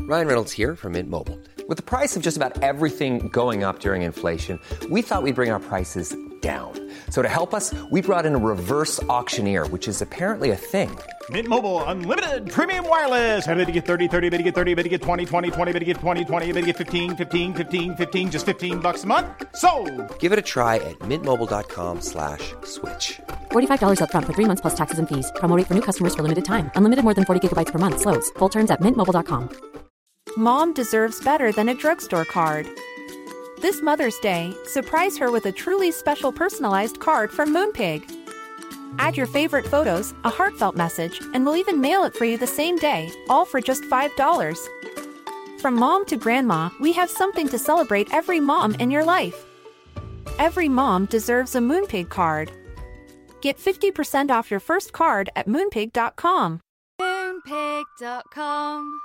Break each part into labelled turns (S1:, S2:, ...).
S1: Ryan Reynolds here from Mint Mobile. With the price of just about everything going up during inflation, we thought we'd bring our prices down. So to help us, we brought in a reverse auctioneer, which is apparently a thing.
S2: Mint Mobile Unlimited Premium Wireless. How to get 30, 30, bit to get 30, bit to get 20, 20, 20, bit to get 20, 20, bit to get 15, 15, 15, 15, just $15 a month? Sold!
S1: Give it a try at mintmobile.com/switch.
S3: $45 up front for 3 months plus taxes and fees. Promo rate for new customers for limited time. Unlimited more than 40 gigabytes per month. Slows full terms at mintmobile.com.
S4: Mom deserves better than a drugstore card. This Mother's Day, surprise her with a truly special personalized card from Moonpig. Add your favorite photos, a heartfelt message, and we'll even mail it for you the same day, all for just $5. From mom to grandma, we have something to celebrate every mom in your life. Every mom deserves a Moonpig card. Get 50% off your first card at moonpig.com.
S5: Moonpig.com.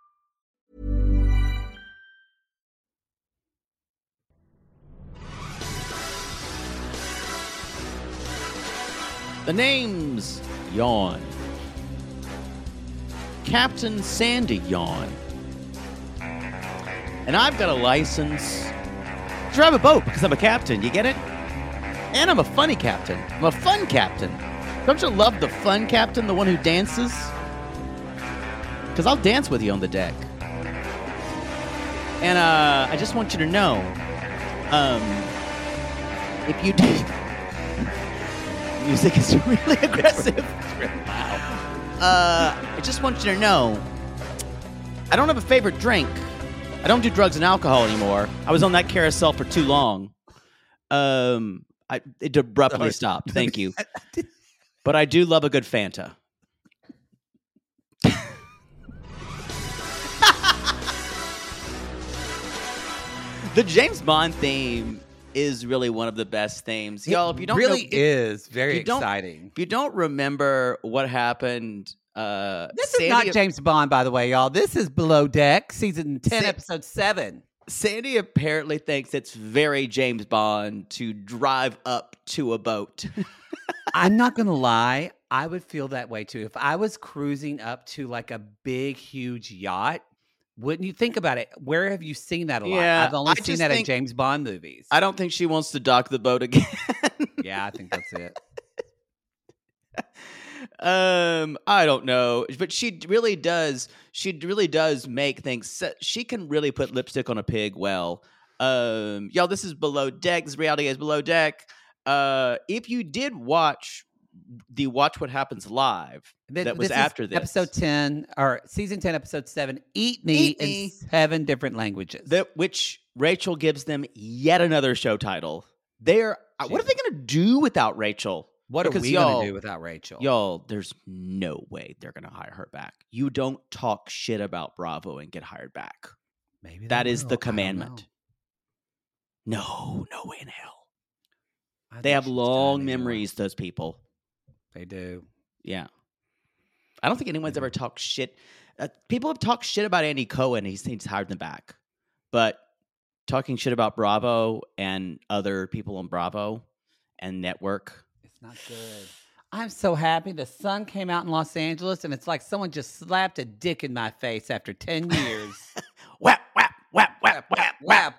S6: The name's Yawn. Captain Sandy Yawn. And I've got a license to drive a boat because I'm a captain, you get it? And I'm a funny captain. I'm a fun captain. Don't you love the fun captain, the one who dances? Because I'll dance with you on the deck. And I just want you to know, if you do... Music is really aggressive. It's really loud. I just want you to know, I don't have a favorite drink. I don't do drugs and alcohol anymore. I was on that carousel for too long. It abruptly stopped. Thank you. But I do love a good Fanta. The James Bond theme is really one of the best themes. Y'all, if you don't
S7: really
S6: know,
S7: is very exciting.
S6: If you don't remember what happened,
S7: This is not James Bond, by the way, y'all. This is Below Deck, season 10, episode 7.
S6: Sandy apparently thinks it's very James Bond to drive up to a boat.
S7: I'm not going to lie. I would feel that way, too. If I was cruising up to like a big, huge yacht, wouldn't you think about it? Where have you seen that a lot?
S6: Yeah,
S7: I've only seen that in James Bond movies.
S6: I don't think she wants to dock the boat again.
S7: Yeah, I think that's it.
S6: I don't know, but she really does make things. She can really put lipstick on a pig well. Y'all, this is Below Deck. This reality is Below Deck. If you did watch Watch What Happens Live, that was after this.
S7: Episode 10, or season 10, episode 7, Eat Me in 7 different languages.
S6: Which Rachel gives them yet another show title. What are they going to do without Rachel?
S7: What are we going to do without Rachel?
S6: Y'all, there's no way they're going to hire her back. You don't talk shit about Bravo and get hired back.
S7: Maybe
S6: that is the commandment. No way in hell. They have long memories, those people.
S7: They do.
S6: Yeah. I don't think anyone's ever talked shit. People have talked shit about Andy Cohen. He's hired them back. But talking shit about Bravo and other people on Bravo and network...
S7: Not good. I'm so happy the sun came out in Los Angeles, and it's like someone just slapped a dick in my face after 10 years.
S6: Whap, whap, whap, whap, whap, whap.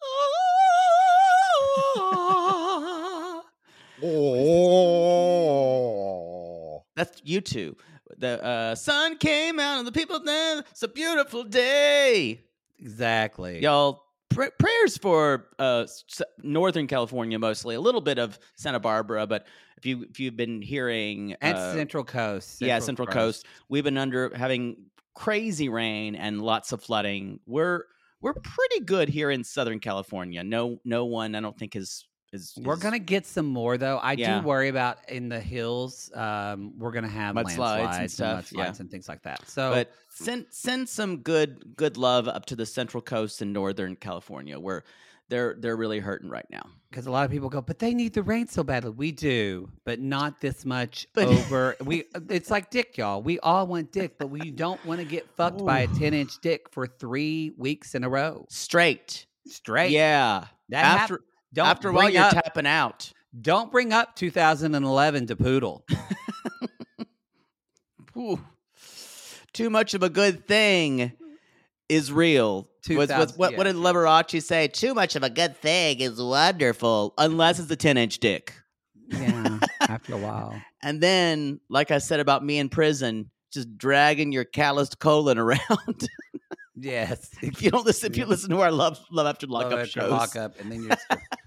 S6: That's you two. The sun came out, and the people then. It's a beautiful day.
S7: Exactly.
S6: Y'all, prayers for Northern California mostly. A little bit of Santa Barbara, but if you've been hearing
S7: and Central Coast,
S6: Central Coast, we've been having crazy rain and lots of flooding. We're pretty good here in Southern California. No one I don't think is.
S7: We're gonna get some more though. I do worry about in the hills. We're gonna have
S6: mudslides and stuff,
S7: and things like that. So,
S6: but send some good love up to the Central Coast and Northern California, where they're really hurting right now.
S7: Because a lot of people go, but they need the rain so badly. We do, but not this much over. It's like dick, y'all. We all want dick, but we don't want to get fucked by a 10-inch dick for 3 weeks in a row.
S6: Straight.
S7: Yeah.
S6: Yeah. After a while, you're tapping out.
S7: Don't bring up 2011 to Poodle.
S6: Too much of a good thing. is real. What
S7: 2000,
S6: did Liberace say? Too much of a good thing is wonderful, unless it's a 10-inch dick.
S7: Yeah, after a while.
S6: And then, like I said about me in prison, just dragging your calloused colon around.
S7: Yes.
S6: if you listen to our Love After Lockup shows.
S7: Lockup, and then you're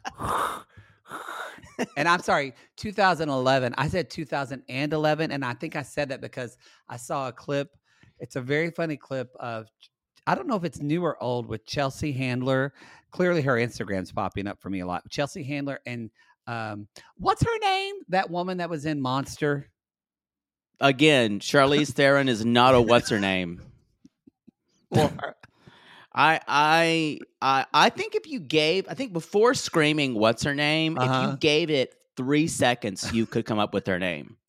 S7: and I'm sorry, 2011. I said 2011, and I think I said that because I saw a clip. It's a very funny clip of, I don't know if it's new or old, with Chelsea Handler. Clearly her Instagram's popping up for me a lot. Chelsea Handler and what's her name? That woman that was in Monster.
S6: Again, Charlize Theron is not a what's her name.
S7: Well,
S6: I think I think before screaming what's her name, if you gave it 3 seconds, you could come up with her name.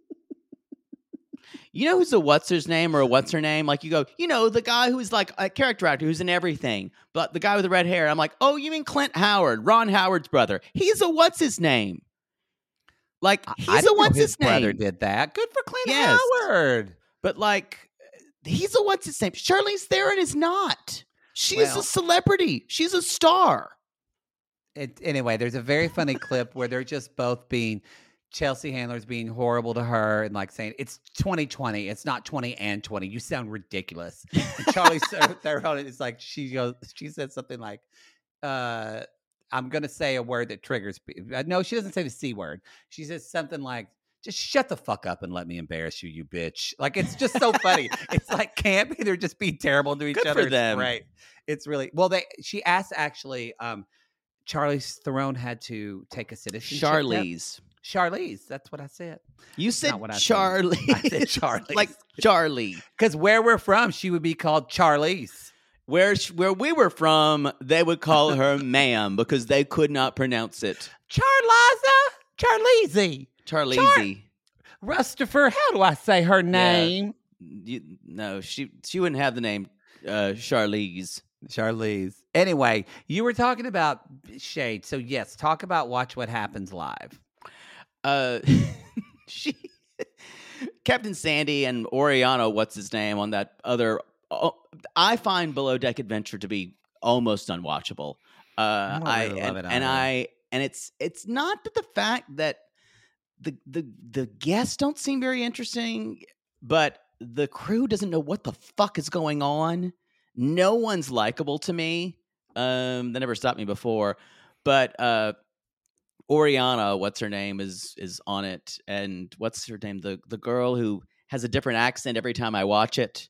S6: You know who's a what's his name or a what's her name? Like you go, the guy who's like a character actor who's in everything, but the guy with the red hair. I'm like, oh, you mean Clint Howard, Ron Howard's brother? He's a what's his name? Like he's a what's his name?
S7: Brother did that. Good for Clint Howard.
S6: But like, he's a what's his name? Charlize Theron is not. She is a celebrity. She's a star.
S7: Anyway, there's a very funny clip where they're just both being. Chelsea Handler's being horrible to her and like saying it's 2020, it's not 20 and 20. You sound ridiculous. And Charlie Theron is like she said something like, "I'm gonna say a word that triggers." No, she doesn't say the C word. She says something like, "Just shut the fuck up and let me embarrass you, you bitch." Like it's just so funny. It's like campy. They're just being terrible to each
S6: Good
S7: other.
S6: for them.
S7: Right? It's really well. She asked actually. Charlize Theron had to take a citizenship. Charlize, that's what I said.
S6: You said
S7: Charlie. I said Charlie.
S6: Like Charlie.
S7: Because where we're from, she would be called Charlize.
S6: Where we were from, they would call her ma'am because they could not pronounce it.
S7: Charlize. Rustifer, how do I say her name?
S6: No, she wouldn't have the name Charlize.
S7: Anyway, you were talking about Shade. So yes, talk about Watch What Happens Live.
S6: Captain Sandy and Oriana, what's his name on that other? I find Below Deck Adventure to be almost unwatchable. I really love it, and it's not that the fact that the guests don't seem very interesting, but the crew doesn't know what the fuck is going on. No one's likable to me. That never stopped me before, but Oriana, what's her name, is on it, and what's her name? The girl who has a different accent every time I watch it.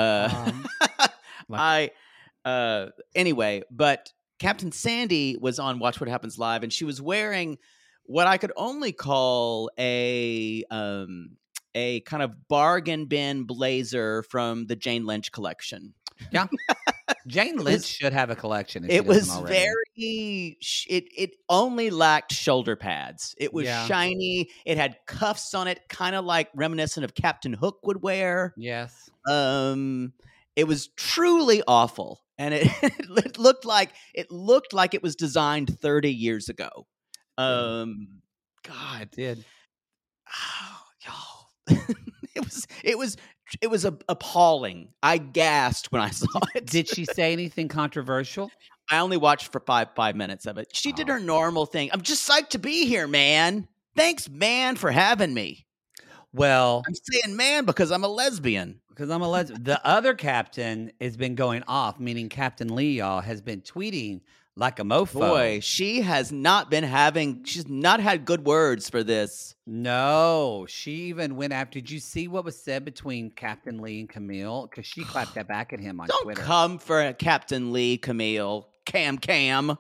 S6: Anyway, but Captain Sandy was on Watch What Happens Live, and she was wearing what I could only call a kind of bargain bin blazer from the Jane Lynch collection.
S7: Yeah. Jane Lynch should have a collection.
S6: It was very. It only lacked shoulder pads. It was shiny. It had cuffs on it, kind of like reminiscent of Captain Hook would wear.
S7: Yes.
S6: It was truly awful, and it looked like it was designed 30 years ago. God,
S7: it did.
S6: Oh, y'all. It was appalling. I gasped when I saw it.
S7: Did she say anything controversial?
S6: I only watched for five minutes of it. She did her normal thing. I'm just psyched to be here, man. Thanks, man, for having me.
S7: Well,
S6: I'm saying man because I'm a lesbian.
S7: The other captain has been going off, meaning Captain Lee, y'all, has been tweeting like a mofo.
S6: Boy, she's not had good words for this.
S7: No, she even went after. Did you see what was said between Captain Lee and Camille? Because she clapped that back at him on Twitter.
S6: Don't come for Captain Lee, Camille. Cam.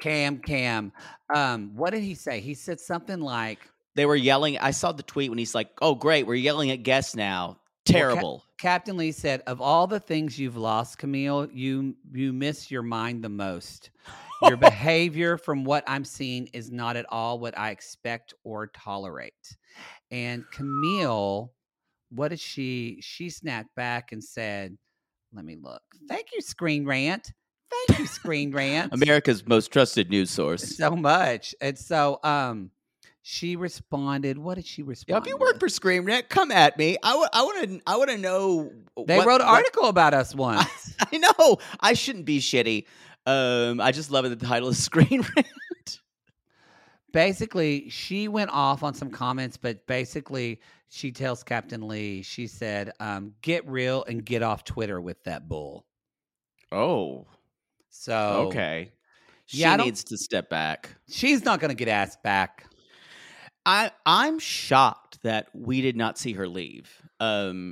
S7: What did he say? He said something like,
S6: they were yelling. I saw the tweet when he's like, oh, great, we're yelling at guests now. Terrible.
S7: Well, Captain Lee said, of all the things you've lost, Camille, you miss your mind the most. Your behavior, from what I'm seeing, is not at all what I expect or tolerate. And Camille, what did she snapped back and said, let me look. Thank you, Screen Rant.
S6: America's most trusted news source.
S7: So much. And so She responded. What did she
S6: Yeah,
S7: respond?
S6: if you work for Scream Rant, come at me. I want to know.
S7: They wrote an article about us once.
S6: I know. I shouldn't be shitty. I just love it. The title is Screen Rant.
S7: Basically, she went off on some comments, but basically, she tells Captain Lee, she said, get real and get off Twitter with that bull.
S6: Oh.
S7: So.
S6: Okay. She
S7: Yeah,
S6: needs to step back.
S7: She's not going to get asked back.
S6: I'm shocked that we did not see her leave. What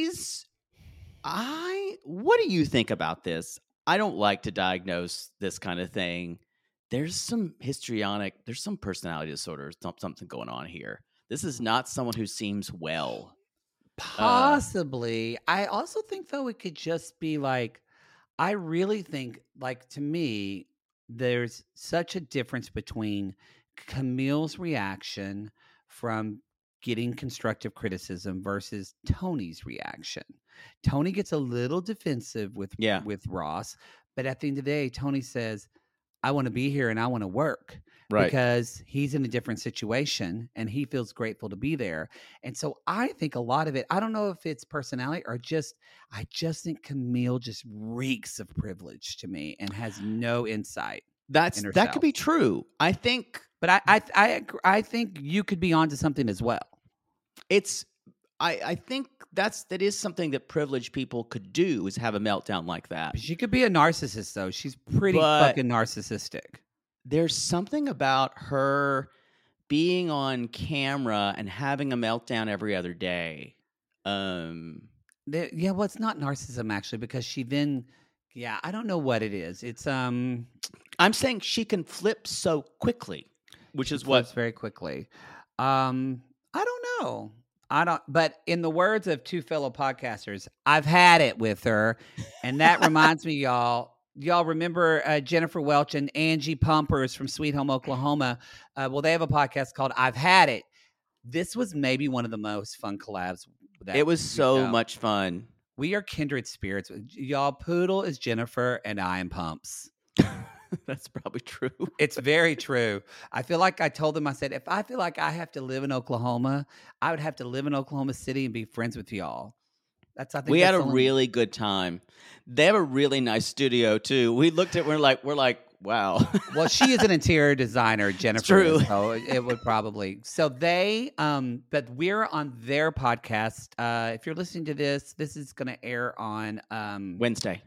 S6: do you think about this? I don't like to diagnose this kind of thing. There's some personality disorder, something going on here. This is not someone who seems well.
S7: Possibly. I also think, though, it could just be like, I really think, like, to me, there's such a difference between Camille's reaction from getting constructive criticism versus Tony's reaction. Tony gets a little defensive with Ross, but at the end of the day, Tony says, I want to be here and I want to work. Right. Because he's in a different situation and he feels grateful to be there. And so I think a lot of it, I don't know if it's personality or I just think Camille just reeks of privilege to me and has no insight.
S6: That could be true. I think,
S7: but I think you could be onto something as well.
S6: I think that is something that privileged people could do, is have a meltdown like that.
S7: She could be a narcissist, though. She's pretty fucking narcissistic. There's
S6: something about her being on camera and having a meltdown every other day.
S7: Well, it's not narcissism actually, because she then, I don't know what it is. It's I'm
S6: saying she can flip so quickly, which is
S7: very quickly. I don't know. But in the words of two fellow podcasters, I've had it with her, and that reminds me, y'all. Y'all remember Jennifer Welch and Angie Pumpers from Sweet Home, Oklahoma? Well, they have a podcast called I've Had It. This was maybe one of the most fun collabs.
S6: It was so much fun.
S7: We are kindred spirits. Y'all, Poodle is Jennifer, and I am Pumps.
S6: That's probably true.
S7: It's very true. I feel like I told them, I said, if I feel like I have to live in Oklahoma, I would have to live in Oklahoma City and be friends with y'all.
S6: We had a really good time. They have a really nice studio too. We looked at, we're like, wow.
S7: Well, she is an interior designer, Jennifer.
S6: True.
S7: So it would probably. So they, but we're on their podcast. If you're listening to this is going to air on
S6: Wednesday.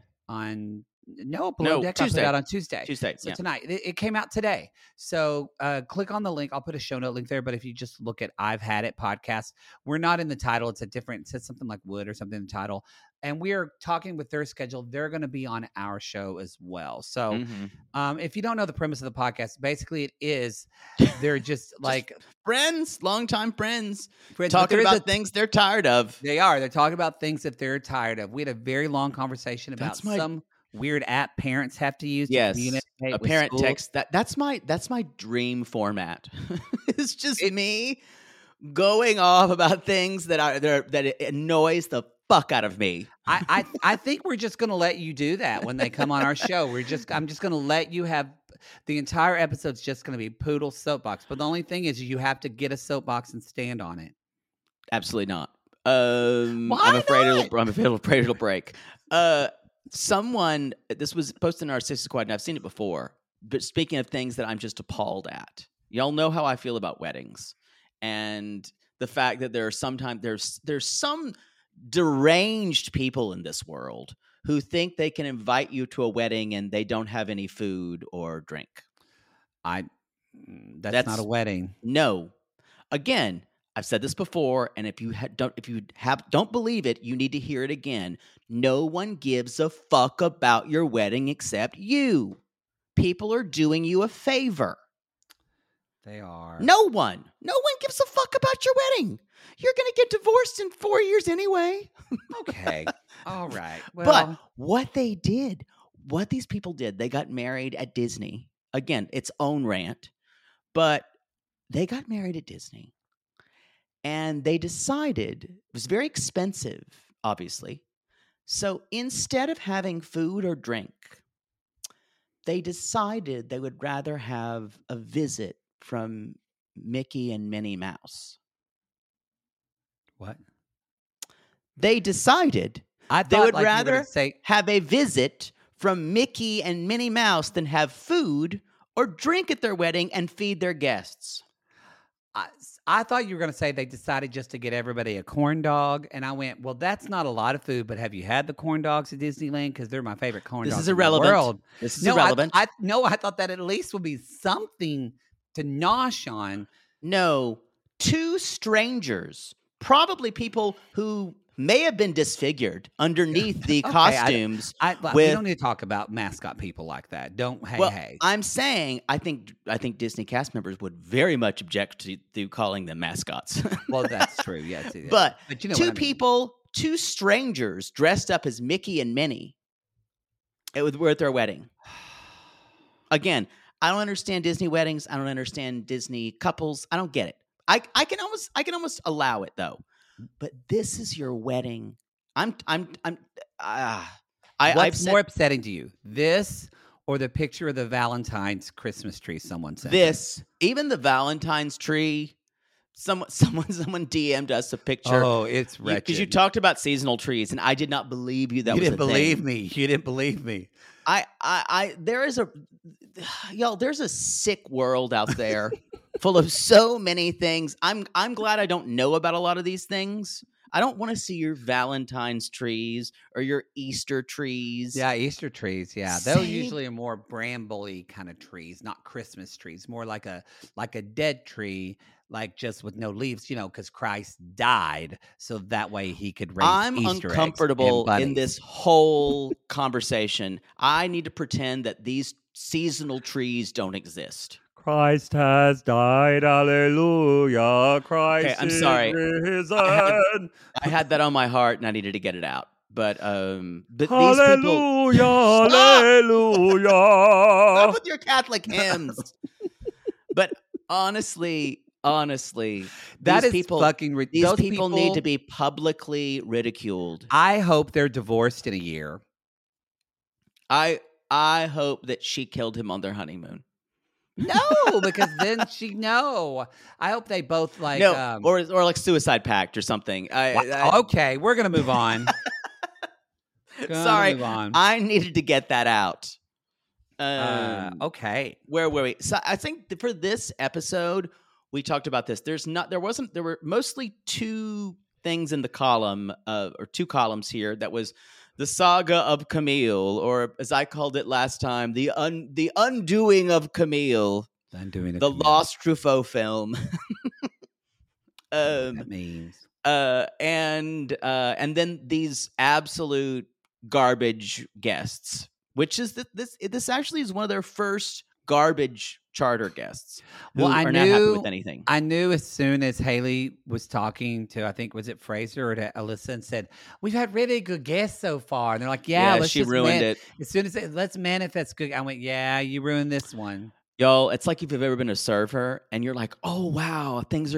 S7: Below Deck.
S6: Tuesday.
S7: I put out on Tuesday.
S6: So
S7: tonight. It came out today. So click on the link. I'll put a show note link there. But if you just look at I've Had It podcast, we're not in the title. It says something like Wood or something in the title. And we are talking with their schedule. They're going to be on our show as well. So if you don't know the premise of the podcast, basically it is they're just like
S6: friends, longtime friends talking about things they're tired of.
S7: They are. They're talking about things that they're tired of. We had a very long conversation about some weird app parents have to use.
S6: Yes,
S7: to
S6: a parent text. That's my dream format. It's just me going off about things that it annoys the fuck out of me.
S7: I think we're just going to let you do that when they come on our show. I'm just going to let you have the entire episode's just going to be Poodle soapbox. But the only thing is you have to get a soapbox and stand on it.
S6: Absolutely not.
S7: Why
S6: I'm afraid it'll break. This was posted in our Sister Squad, and I've seen it before. But speaking of things that I'm just appalled at, y'all know how I feel about weddings, and the fact that there's some deranged people in this world who think they can invite you to a wedding and they don't have any food or drink.
S7: That's not a wedding.
S6: No. Again, I've said this before, and if you don't believe it, you need to hear it again. No one gives a fuck about your wedding except you. People are doing you a favor.
S7: They are.
S6: No one gives a fuck about your wedding. You're going to get divorced in 4 years anyway.
S7: Okay. All right. Well,
S6: but what these people did, they got married at Disney. Again, its own rant, but they got married at Disney. And they decided, it was very expensive, obviously. So instead of having food or drink, they decided they would rather have a visit from Mickey and Minnie Mouse.
S7: What?
S6: They decided
S7: I
S6: they
S7: thought
S6: would
S7: like you were gonna
S6: rather
S7: say
S6: have a visit from Mickey and Minnie Mouse than have food or drink at their wedding and feed their guests.
S7: I thought you were going to say they decided just to get everybody a corn dog, and I went, well, that's not a lot of food, but have you had the corn dogs at Disneyland? Because they're my favorite corn
S6: This
S7: dogs
S6: is
S7: in the
S6: irrelevant.
S7: world.
S6: This is irrelevant.
S7: I thought that at least would be something to nosh on.
S6: No, two strangers, probably people who may have been disfigured underneath the costumes.
S7: We don't need to talk about mascot people like that. Hey.
S6: I'm saying I think Disney cast members would very much object to calling them mascots.
S7: Well, that's true. Yes,
S6: but
S7: you know
S6: two
S7: what I mean.
S6: people, two strangers dressed up as Mickey and Minnie. Were at their wedding. Again, I don't understand Disney weddings. I don't understand Disney couples. I don't get it. I can almost allow it though. But this is your wedding. What's
S7: more upsetting to you, this or the picture of the Valentine's Christmas tree someone sent?
S6: This, even the Valentine's tree. Someone DM'd us a picture.
S7: Oh, it's wretched.
S6: Because you talked about seasonal trees, and I did not believe you.
S7: You didn't believe me. You didn't believe me.
S6: There's a sick world out there full of so many things. I'm glad I don't know about a lot of these things. I don't want to see your Valentine's trees or your Easter trees.
S7: Yeah, Easter trees. Yeah, those usually are more bramble-y kind of trees, not Christmas trees. More like a dead tree, like just with no leaves. Because Christ died, so that way he could raise
S6: I'm
S7: Easter
S6: uncomfortable
S7: eggs
S6: in this whole conversation. I need to pretend that these seasonal trees don't exist.
S5: Christ has died, hallelujah. Christ
S6: I'm sorry.
S5: is risen.
S6: I had that on my heart, and I needed to get it out. But
S5: hallelujah,
S6: these people,
S5: hallelujah.
S6: Stop with your Catholic hymns. But honestly,
S7: that is
S6: people,
S7: fucking ridiculous.
S6: These people need to be publicly ridiculed.
S7: I hope they're divorced in a year.
S6: I hope that she killed him on their honeymoon.
S7: No, because then I hope they both like
S6: or like suicide pact or something.
S7: Okay, we're gonna move on.
S6: Sorry,
S7: move on.
S6: I needed to get that out.
S7: Okay,
S6: where were we? So I think for this episode, we talked about this. There were mostly two things in the column, or two columns here. That was the saga of Camille, or as I called it last time, the undoing of Camille, the lost Truffaut film.
S7: That means,
S6: and then these absolute garbage guests, which is this actually is one of their first garbage charter guests.
S7: Well,
S6: not happy with anything.
S7: I knew as soon as Haley was talking to, I think, was it Fraser or to Alyssa, and said, "We've had really good guests so far," and they're like, "Yeah, let's
S6: she ruined it."
S7: As soon as let's manifest good, I went, "Yeah, you ruined this one."
S6: Yo, it's like if you've ever been a server and you're like, "Oh wow, it's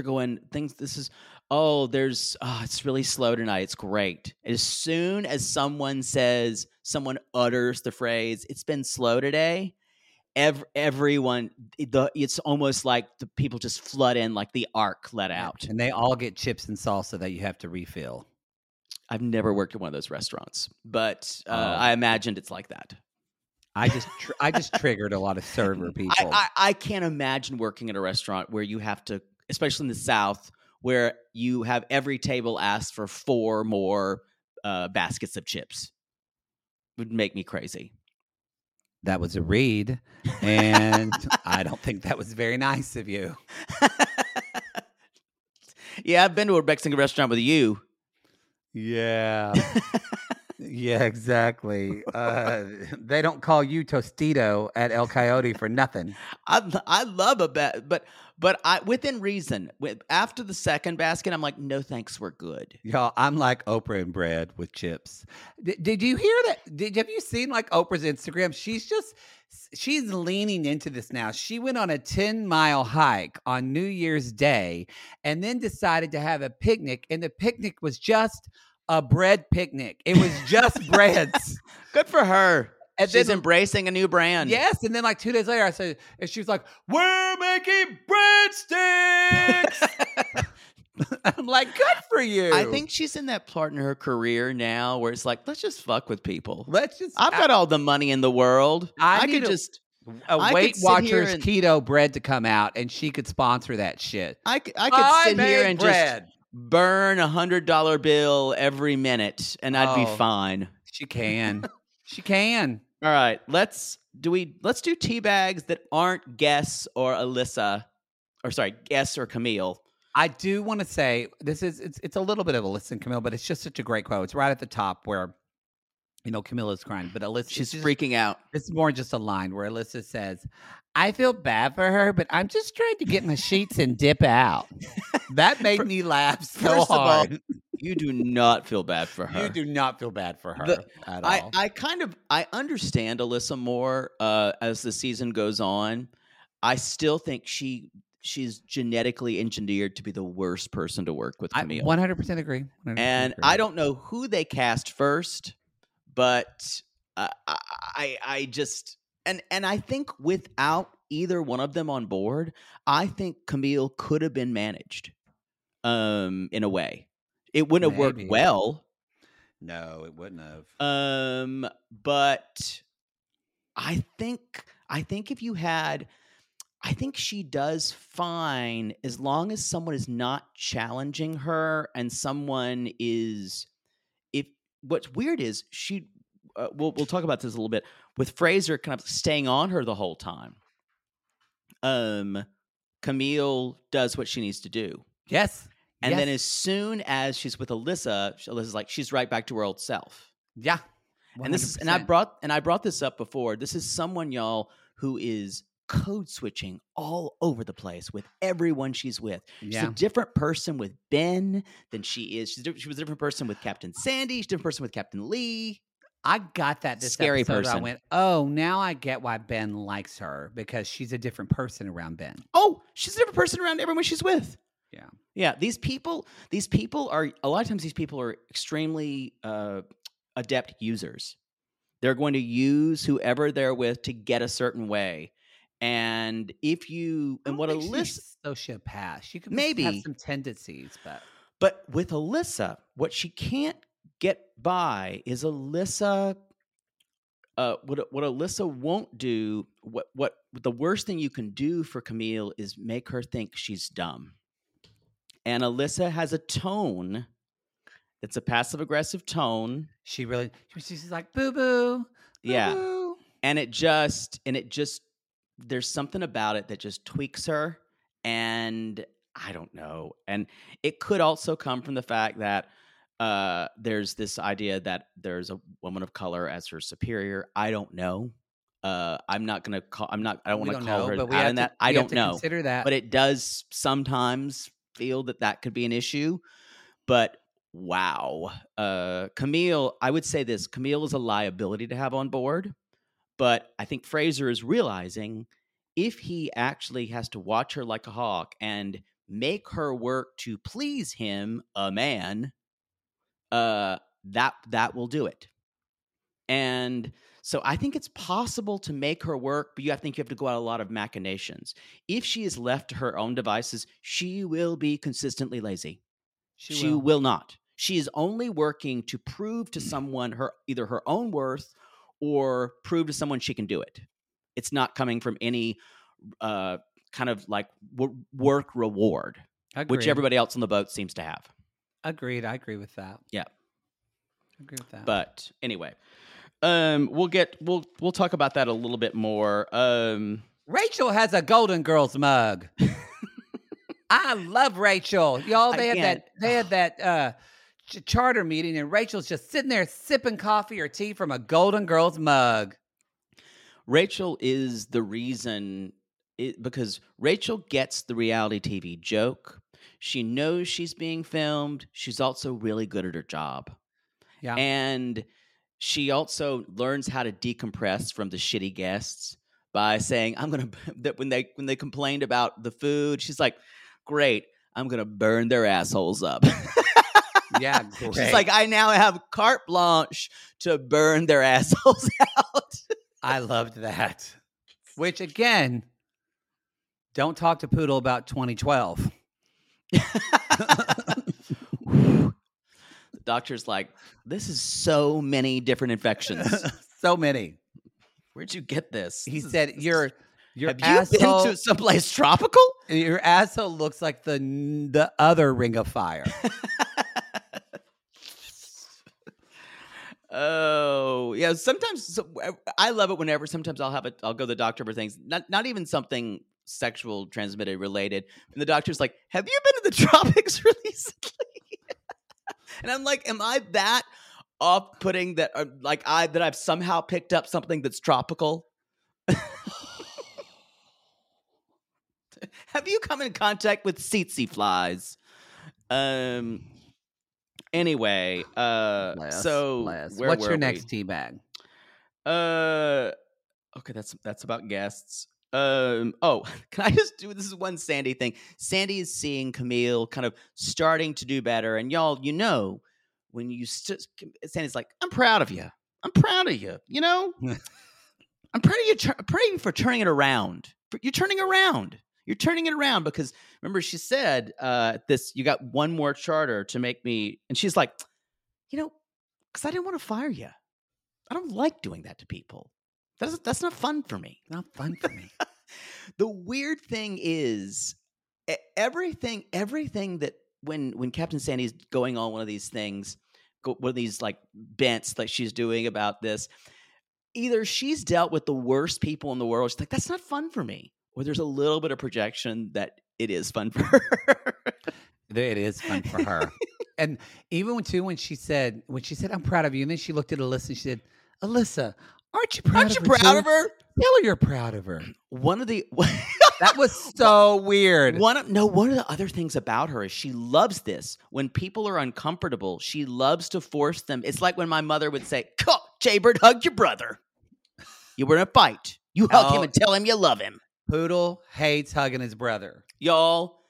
S6: really slow tonight. It's great." As soon as someone utters the phrase, "It's been slow today," everyone, it's almost like the people just flood in like the ark let out.
S7: And they all get chips and salsa that you have to refill.
S6: I've never worked at one of those restaurants, but I imagined it's like that.
S7: I just triggered a lot of server people.
S6: I can't imagine working at a restaurant where you have to, especially in the South, where you have every table ask for 4 more baskets of chips. It would make me crazy.
S7: That was a read, and I don't think that was very nice of you.
S6: Yeah, I've been to a Mexican restaurant with you.
S7: Yeah. Yeah, exactly. They don't call you Tostito at El Coyote for nothing.
S6: I love a bet, but I within reason. After the second basket, I'm like, no thanks, we're good.
S7: Y'all, I'm like Oprah and bread with chips. Did you hear that? Have you seen like Oprah's Instagram? She's leaning into this now. She went on a 10-mile hike on New Year's Day and then decided to have a picnic, and the picnic was just a bread picnic. It was just breads.
S6: Good for her.
S7: And
S6: She's
S7: then,
S6: embracing a new brand.
S7: yes, and then like 2 days later, I said, and she was like, "We're making breadsticks." I'm like, "Good for you."
S6: I think she's in that part in her career now where it's like, let's just fuck with people.
S7: let's just.
S6: I've got all the money in the world.
S7: I
S6: I
S7: need
S6: could
S7: a-
S6: just,
S7: a
S6: I
S7: Weight
S6: could sit here
S7: Watchers
S6: and-
S7: keto bread to come out, and she could sponsor that shit.
S6: I could sit here
S7: made
S6: and
S7: bread.
S6: just burn $100 bill every minute, and I'd be
S7: Oh.
S6: fine.
S7: She can. She can.
S6: All right, let's do tea bags that aren't Guess or Alyssa, or sorry, Guess or Camille.
S7: I do want to say it's a little bit of Alyssa and Camille, but it's just such a great quote. It's right at the top where, Camilla's crying, but Alyssa
S6: She's
S7: just,
S6: freaking out.
S7: It's more just a line where Alyssa says, "I feel bad for her, but I'm just trying to get my sheets and dip out." That made me laugh so
S6: First of all,
S7: hard.
S6: you do not feel bad for her.
S7: You do not feel bad for her at all.
S6: I understand Alyssa more as the season goes on. I still think she's genetically engineered to be the worst person to work with,
S7: I
S6: Camille.
S7: 100% agree. 100%
S6: And
S7: agree.
S6: I don't know who they cast first, but I just and I think without either one of them on board, I think Camille could have been managed in a way. It wouldn't have worked
S7: Maybe.
S6: well.
S7: No, it wouldn't have.
S6: But I think if you had, I think she does fine as long as someone is not challenging her and someone is. If what's weird is we'll talk about this a little bit with Fraser kind of staying on her the whole time. Camille does what she needs to do.
S7: Yes.
S6: And
S7: yes.
S6: then as soon as she's with Alyssa's like, she's right back to her old self.
S7: Yeah. 100%.
S6: And this is, and I brought this up before. This is someone, y'all, who is code switching all over the place with everyone she's with. She's
S7: Yeah.
S6: a different person with Ben than she is. She was a different person with Captain Sandy. She's a different person with Captain Lee.
S7: I got that this
S6: Scary
S7: episode. I
S6: person.
S7: went, oh, now I get why Ben likes her, because she's a different person around Ben.
S6: Oh, she's a different person around everyone she's with.
S7: Yeah.
S6: Yeah, these people are a lot of times these people are extremely adept users. They're going to use whoever they're with to get a certain way. And if you and what Alyssa,
S7: sociopath, she could
S6: Maybe.
S7: have some tendencies,
S6: but with Alyssa, what she can't get by is Alyssa. What Alyssa won't do. What the worst thing you can do for Camille is make her think she's dumb. And Alyssa has a tone. It's a passive aggressive tone.
S7: she's like, boo boo.
S6: Yeah. And it just there's something about it that just tweaks her, and I don't know. And it could also come from the fact that there's this idea that there's a woman of color as her superior. I don't know. I don't want to call her
S7: but we
S6: out
S7: have
S6: in
S7: to,
S6: that. I
S7: we have
S6: don't
S7: to
S6: know.
S7: Consider that.
S6: But it does sometimes feel that could be an issue. But wow. Camille, I would say this. Camille is a liability to have on board. But I think Fraser is realizing if he actually has to watch her like a hawk and make her work to please him, a man, that will do it. And so I think it's possible to make her work, but you have to go out a lot of machinations. If she is left to her own devices, she will be consistently lazy. She will not. She is only working to prove to someone either her own worth or prove to someone she can do it. It's not coming from any kind of like work reward, which
S7: Agreed.
S6: everybody else on the boat seems to have.
S7: Agreed. I agree with that.
S6: Yeah.
S7: I agree with that.
S6: But anyway, we'll talk about that a little bit more.
S7: Rachel has a Golden Girls mug. I love Rachel. Y'all, they had that charter meeting, and Rachel's just sitting there sipping coffee or tea from a Golden Girls mug.
S6: Rachel is the reason because Rachel gets the reality TV joke. She knows she's being filmed. She's also really good at her job.
S7: Yeah.
S6: And she also learns how to decompress from the shitty guests by saying, that when they complained about the food, she's like, great, I'm going to burn their assholes up.
S7: Yeah, great.
S6: She's like, I now have carte blanche to burn their assholes out.
S7: I loved that. Which, again, don't talk to Poodle about 2012.
S6: The doctor's like, this is so many different infections.
S7: So many.
S6: Where'd you get this?
S7: He
S6: This
S7: said,
S6: is-
S7: your
S6: have
S7: asshole,
S6: you been to someplace tropical?
S7: your asshole looks like the other Ring of Fire.
S6: Oh, yeah. Sometimes I love it whenever sometimes I'll go to the doctor for things, not even something sexual transmitted related. And the doctor's like, have you been to the tropics recently? And I'm like, am I that off-putting that I've somehow picked up something that's tropical? Have you come in contact with tsetse flies? Anyway, so
S7: Bless.
S6: where
S7: What's
S6: were
S7: your
S6: we?
S7: next tea bag?
S6: Okay, that's about guests. Oh, can I just do this is one Sandy thing. Sandy is seeing Camille kind of starting to do better, and y'all, when you Sandy's like, I'm proud of you. I'm proud of you. I'm proud of you. I'm proud of you for turning it around. You're turning around. You're turning it around because remember she said you got one more charter to make me, and she's like, because I didn't want to fire you. I don't like doing that to people. That's not fun for me.
S7: Not fun for me.
S6: The weird thing is everything that when Captain Sandy's going on one of these things, one of these like bents like she's doing about this, either she's dealt with the worst people in the world. She's like, that's not fun for me. Or there's a little bit of projection that it is fun for her.
S7: It is fun for her. And even when she said, I'm proud of you. And then she looked at Alyssa and she said, Alyssa, aren't you proud of her? Tell her you're proud of her.
S6: One of the
S7: That was so weird.
S6: one of the other things about her is she loves this. When people are uncomfortable, she loves to force them. It's like when my mother would say, Jaybird, hug your brother. You were in a fight. You hug him and tell him you love him.
S7: Poodle hates hugging his brother.
S6: Y'all,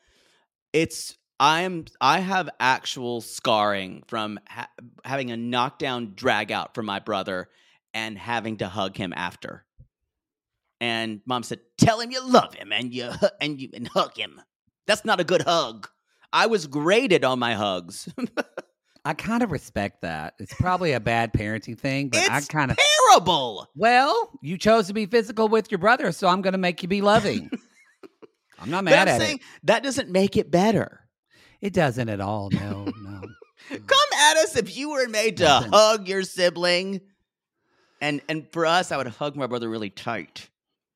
S6: I have actual scarring from having a knockdown drag out from my brother and having to hug him after. And Mom said, "Tell him you love him and hug him." That's not a good hug. I was graded on my hugs.
S7: I kind of respect that. It's probably a bad parenting thing, but
S6: It's terrible.
S7: Well, you chose to be physical with your brother, so I'm going to make you be loving. I'm not mad at it.
S6: That doesn't make it better.
S7: It doesn't at all. No.
S6: Come at us if you were made to hug your sibling. And for us, I would hug my brother really tight.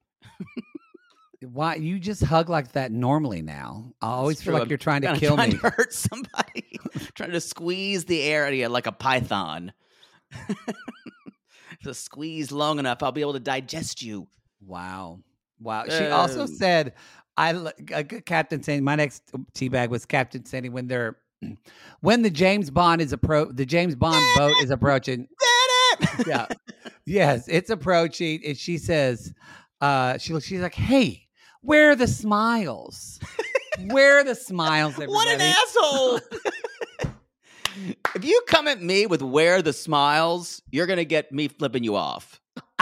S7: Why you just hug like that normally now? I always feel
S6: true.
S7: like you're trying to
S6: I'm
S7: kill
S6: trying
S7: me.
S6: to hurt somebody. Trying to squeeze the air out of you like a python. If I squeeze long enough, I'll be able to digest you.
S7: Wow. She also said, Captain Sandy. My next teabag was Captain Sandy when the James Bond boat is approaching. Yeah. Yes, it's approaching, and she says, she's like, "Hey, where are the smiles? Where are the smiles, everybody?"
S6: What an asshole! If you come at me with "where are the smiles," you're gonna get me flipping you off.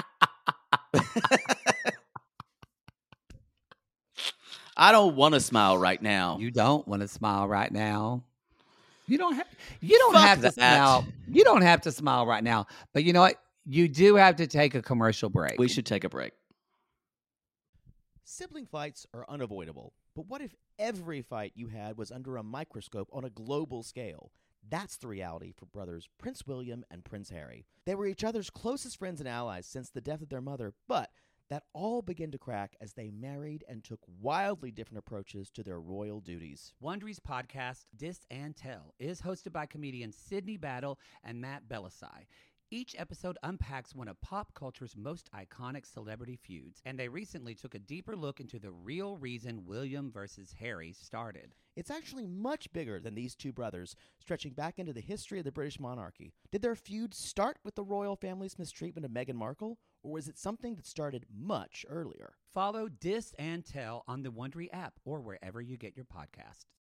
S6: I don't want to smile right now.
S7: You don't want to smile right now. You don't have
S6: Fuck
S7: to smile. You don't have to smile right now. But you know what? You do have to take a commercial break.
S6: We should take a break.
S8: Sibling fights are unavoidable, but what if every fight you had was under a microscope on a global scale? That's the reality for brothers Prince William and Prince Harry. They were each other's closest friends and allies since the death of their mother, but that all began to crack as they married and took wildly different approaches to their royal duties.
S7: Wondery's podcast, Dis and Tell, is hosted by comedians Sydney Battle and Matt Belisai. Each episode unpacks one of pop culture's most iconic celebrity feuds, and they recently took a deeper look into the real reason William versus Harry started.
S8: It's actually much bigger than these two brothers, stretching back into the history of the British monarchy. Did their feud start with the royal family's mistreatment of Meghan Markle, or was it something that started much earlier?
S7: Follow Dis and Tell on the Wondery app or wherever you get your podcasts.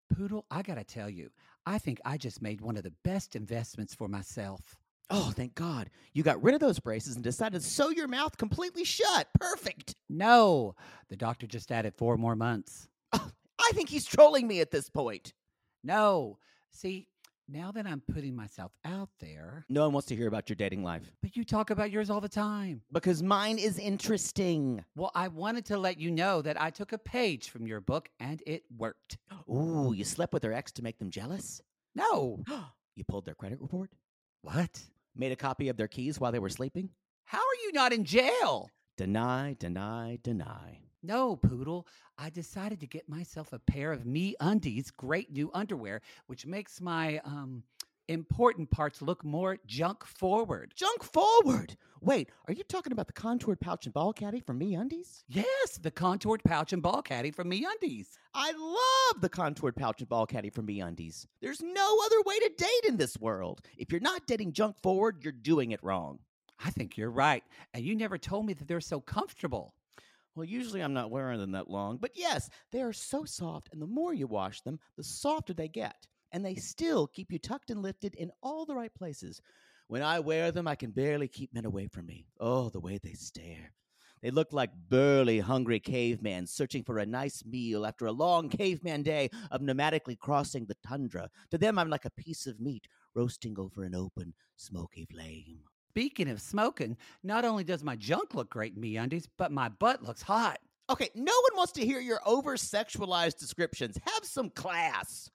S7: Poodle, I gotta tell you, I think I just made one of the best investments for myself.
S8: Oh, thank God. You got rid of those braces and decided to sew your mouth completely shut. Perfect.
S7: No, the doctor just added 4 more months.
S8: Oh, I think he's trolling me at this point.
S7: No, see, now that I'm putting myself out there.
S8: No one wants to hear about your dating life.
S7: But you talk about yours all the time.
S8: Because mine is interesting.
S7: Well, I wanted to let you know that I took a page from your book and it worked.
S8: Ooh, you slept with their ex to make them jealous?
S7: No.
S8: You pulled their credit report?
S7: What?
S8: Made a copy of their keys while they were sleeping?
S7: How are you not in jail?
S8: Deny, deny, deny.
S7: No, Poodle. I decided to get myself a pair of MeUndies great new underwear, which makes my important parts look more junk forward.
S8: Junk forward? Wait, are you talking about the contoured pouch and ball caddy from MeUndies?
S7: Yes, the contoured pouch and ball caddy from MeUndies.
S8: I love the contoured pouch and ball caddy from MeUndies. There's no other way to date in this world. If you're not dating junk forward, you're doing it wrong.
S7: I think you're right. And you never told me that they're so comfortable.
S8: Well, usually I'm not wearing them that long, but yes, they are so soft, and the more you wash them, the softer they get. And they still keep you tucked and lifted in all the right places. When I wear them, I can barely keep men away from me. Oh, the way they stare. They look like burly, hungry cavemen searching for a nice meal after a long caveman day of nomadically crossing the tundra. To them, I'm like a piece of meat roasting over an open, smoky flame.
S7: Speaking of smoking, not only does my junk look great in MeUndies, but my butt looks hot.
S8: Okay, no one wants to hear your over-sexualized descriptions. Have some class.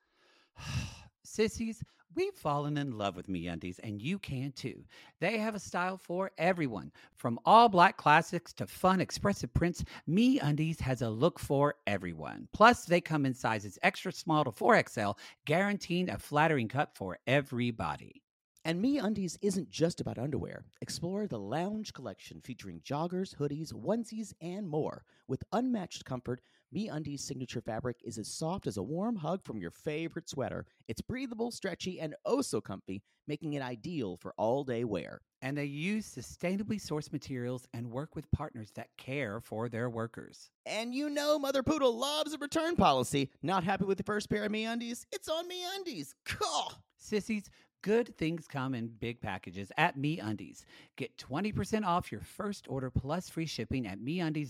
S7: Sissies, we've fallen in love with MeUndies, and you can too. They have a style for everyone. From all black classics to fun, expressive prints, MeUndies has a look for everyone. Plus, they come in sizes extra small to 4XL, guaranteeing a flattering cut for everybody.
S8: And MeUndies isn't just about underwear. Explore the Lounge collection featuring joggers, hoodies, onesies, and more. With unmatched comfort, MeUndies' signature fabric is as soft as a warm hug from your favorite sweater. It's breathable, stretchy, and oh so comfy, making it ideal for all-day wear.
S7: And they use sustainably sourced materials and work with partners that care for their workers.
S8: And you know Mother Poodle loves a return policy. Not happy with the first pair of MeUndies? It's on MeUndies. Cool.
S7: Sissies, good things come in big packages at MeUndies. Get 20% off your first order plus free shipping at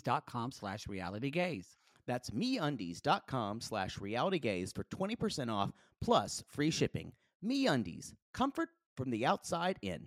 S7: MeUndies.com/realitygaze.
S8: That's MeUndies.com/realitygaze for 20% off plus free shipping. MeUndies, comfort from the outside in.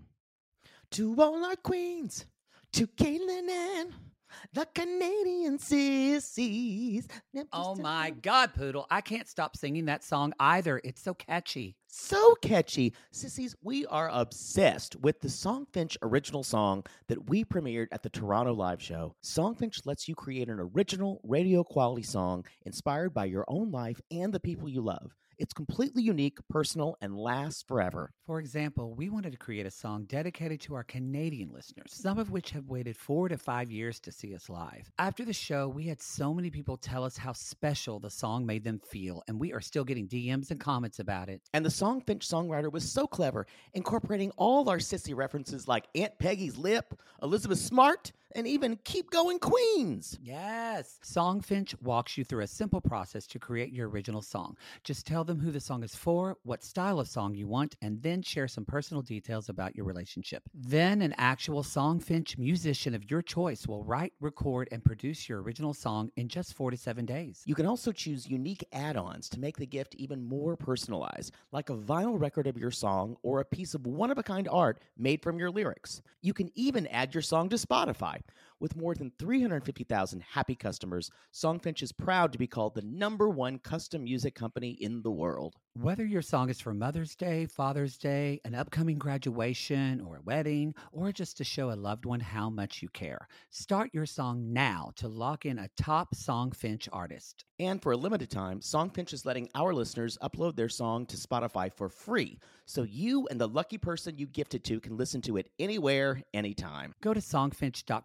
S8: To all our queens, to Caitlin and the Canadian sissies.
S7: Oh my God, Poodle. I can't stop singing that song either. It's so catchy.
S8: So catchy. Sissies, we are obsessed with the Songfinch original song that we premiered at the Toronto Live Show. Songfinch lets you create an original radio quality song inspired by your own life and the people you love. It's completely unique, personal, and lasts forever.
S7: For example, we wanted to create a song dedicated to our Canadian listeners, some of which have waited 4 to 5 years to see us live. After the show, we had so many people tell us how special the song made them feel, and we are still getting DMs and comments about it.
S8: And the Songfinch songwriter was so clever, incorporating all our sissy references like Aunt Peggy's Lip, Elizabeth Smart, and even Keep Going Queens.
S7: Yes. Songfinch walks you through a simple process to create your original song. Just tell them who the song is for, what style of song you want, and then share some personal details about your relationship. Then an actual Songfinch musician of your choice will write, record, and produce your original song in just 4 to 7 days.
S8: You can also choose unique add-ons to make the gift even more personalized, like a vinyl record of your song or a piece of one-of-a-kind art made from your lyrics. You can even add your song to Spotify. With more than 350,000 happy customers, Songfinch is proud to be called the #1 custom music company in the world.
S7: Whether your song is for Mother's Day, Father's Day, an upcoming graduation, or a wedding, or just to show a loved one how much you care, start your song now to lock in a top Songfinch artist.
S8: And for a limited time, Songfinch is letting our listeners upload their song to Spotify for free, so you and the lucky person you gift it to can listen to it anywhere, anytime.
S7: Go to songfinch.com/realitygaze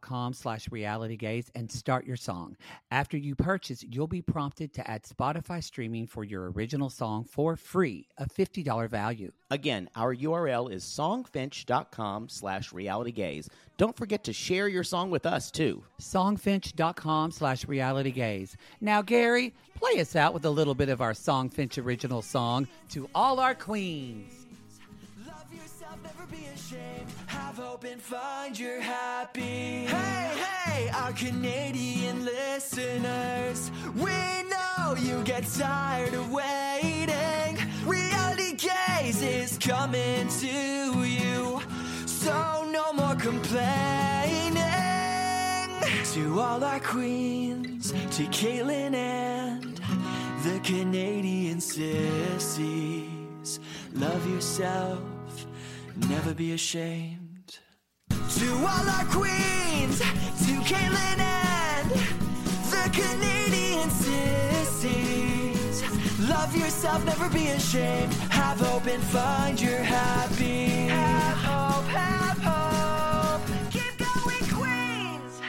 S7: spotify.com/realitygaze and start your song. After you purchase, you'll be prompted to add Spotify streaming for your original song for free, a $50 value.
S8: Again, our URL is songfinch.com/realitygaze. Don't forget to share your song with us, too.
S7: Songfinch.com/realitygaze. Now, Gary, play us out with a little bit of our Songfinch original song, To All Our Queens.
S9: Love yourself, never be ashamed. Have hope and find your happy. Hey, hey, our Canadian listeners. We know you get tired of waiting. Reality Gaze is coming to you. So no more complaining. To all our queens, to Caitlin and the Canadian sissies. Love yourself, never be ashamed. To all our queens, to Caitlin and the Canadian sissies. Love yourself, never be ashamed. Have hope and find your happy. Have hope, have hope. Keep going, queens.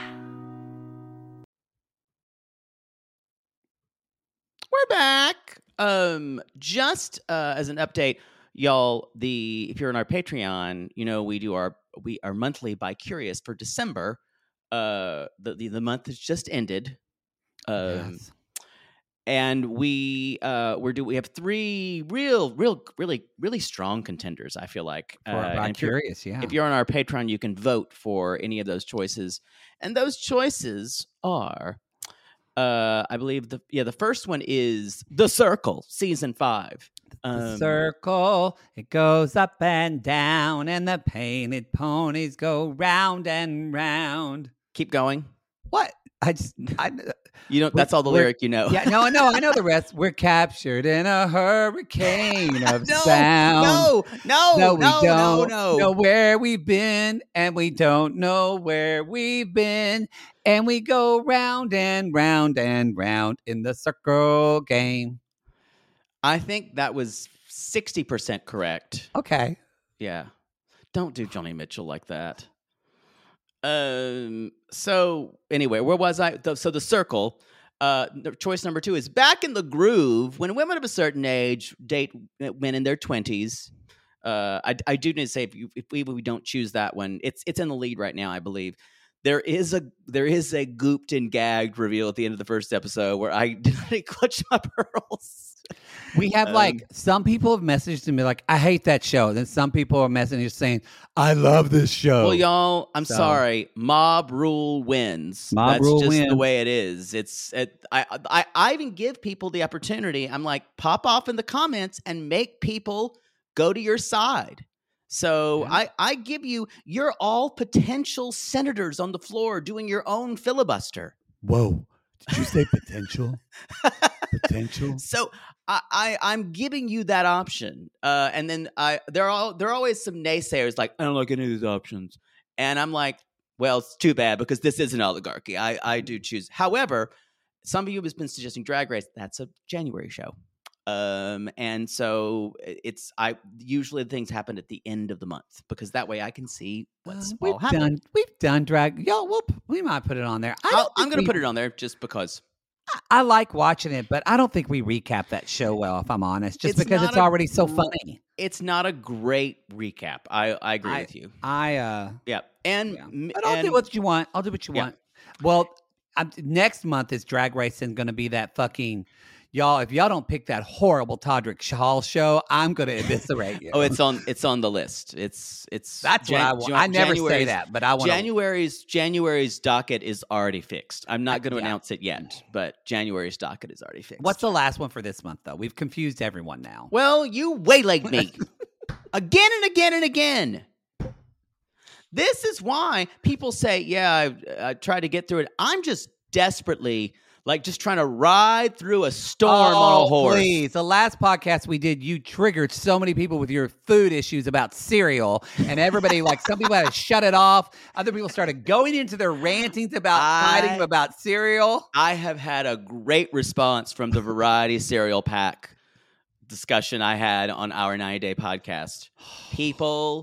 S6: We're back. Just as an update, y'all, if you're on our Patreon, you know we do our monthly By Curious for December. The month has just ended.
S7: Yes.
S6: And we have three really strong contenders, I feel like.
S7: By Curious, yeah.
S6: If you're on our Patreon, you can vote for any of those choices. And those choices are I believe the first one is The Circle, season 5.
S7: The circle, it goes up and down, and the painted ponies go round and round.
S6: Keep going.
S7: What?
S6: You know, that's all the lyric you know.
S7: Yeah, no, I know the rest. We're captured in a hurricane of sound.
S6: No,
S7: we don't know where we've been, and we don't know where we've been, and we go round and round and round in the circle game.
S6: I think that was 60% correct.
S7: Okay.
S6: Yeah. Don't do Johnny Mitchell like that. So anyway, where was I? So The Circle, choice number 2 is Back in the Groove. When women of a certain age date men in their 20s. I do need to say if we don't choose that one, it's in the lead right now, I believe. There is a gooped and gagged reveal at the end of the first episode where I did not clutch my pearls.
S7: We have some people have messaged me like, I hate that show. Then some people are messaging saying, I love this show.
S6: Well, y'all, I'm sorry. Mob rule wins. That's just the way it is. I even give people the opportunity. I'm like, pop off in the comments and make people go to your side. So yeah. I give you're all potential senators on the floor doing your own filibuster.
S5: Whoa. Did you say potential? Potential?
S6: So I'm giving you that option. And then there are always some naysayers like, I don't like any of these options. And I'm like, well, it's too bad because this is an oligarchy. I do choose. However, some of you have been suggesting Drag Race. That's a January show. And so usually things happen at the end of the month because that way I can see what's all happening.
S7: We've done drag. We might put it on there.
S6: I'm going to put it on there just because.
S7: I like watching it, but I don't think we recap that show well, if I'm honest, because it's already so funny.
S6: It's not a great recap. I agree with you.
S7: Yeah.
S6: But
S7: I'll do what you want. I'll do what you want. Well, next month is Drag Race and going to be that fucking... Y'all, if y'all don't pick that horrible Todrick Hall show, I'm going to eviscerate you.
S6: Oh, it's on the list. It's
S7: that's what I want. I never say that, but I want
S6: January's docket is already fixed. I'm not going to announce it yet, but January's docket is already fixed.
S7: What's the last one for this month, though? We've confused everyone now.
S6: Well, you waylaid me again and again and again. This is why people say, "Yeah, I tried to get through it." I'm just desperately. Like just trying to ride through a storm on a horse.
S7: Please. The last podcast we did, you triggered so many people with your food issues about cereal. And everybody, some people had to shut it off. Other people started going into their rantings about fighting about cereal.
S6: I have had a great response from the variety cereal pack discussion I had on our 90-day podcast. People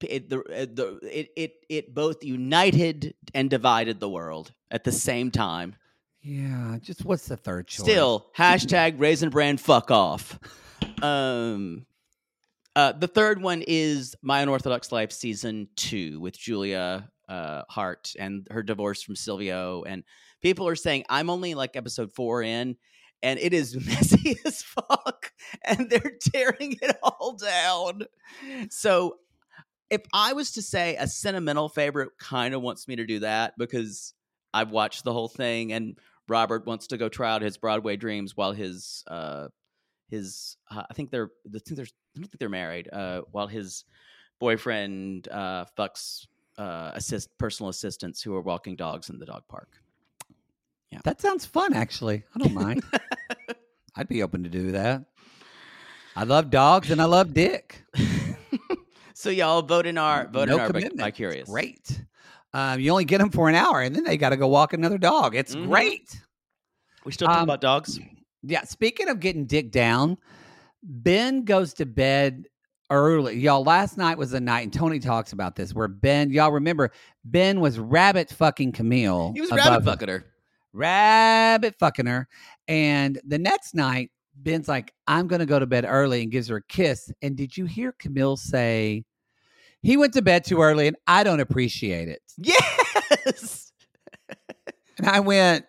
S6: it both united and divided the world at the same time.
S7: Yeah, just what's the third choice?
S6: Still, hashtag Raisin Bran fuck off. The third one is My Unorthodox Life Season 2 with Julia Hart and her divorce from Silvio. And people are saying, I'm only like episode 4 in, and it is messy as fuck, and they're tearing it all down. So if I was to say a sentimental favorite kind of wants me to do that because I've watched the whole thing, and Robert wants to go try out his Broadway dreams while his I think they're I don't think they're married. While his boyfriend fucks personal assistants who are walking dogs in the dog park. Yeah,
S7: that sounds fun. Actually, I don't mind. I'd be open to do that. I love dogs and I love dick.
S6: So y'all vote in our
S7: commitment.
S6: by Curious.
S7: Great. You only get them for an hour, and then they got to go walk another dog. It's great.
S6: We still talking about dogs?
S7: Yeah. Speaking of getting dick down, Ben goes to bed early. Y'all, last night was the night, and Tony talks about this, where Ben, y'all remember, Ben was rabbit fucking Camille.
S6: He was rabbit fucking her.
S7: Rabbit fucking her. And the next night, Ben's like, I'm going to go to bed early, and gives her a kiss. And did you hear Camille say, he went to bed too early, and I don't appreciate it?
S6: Yes.
S7: And I went,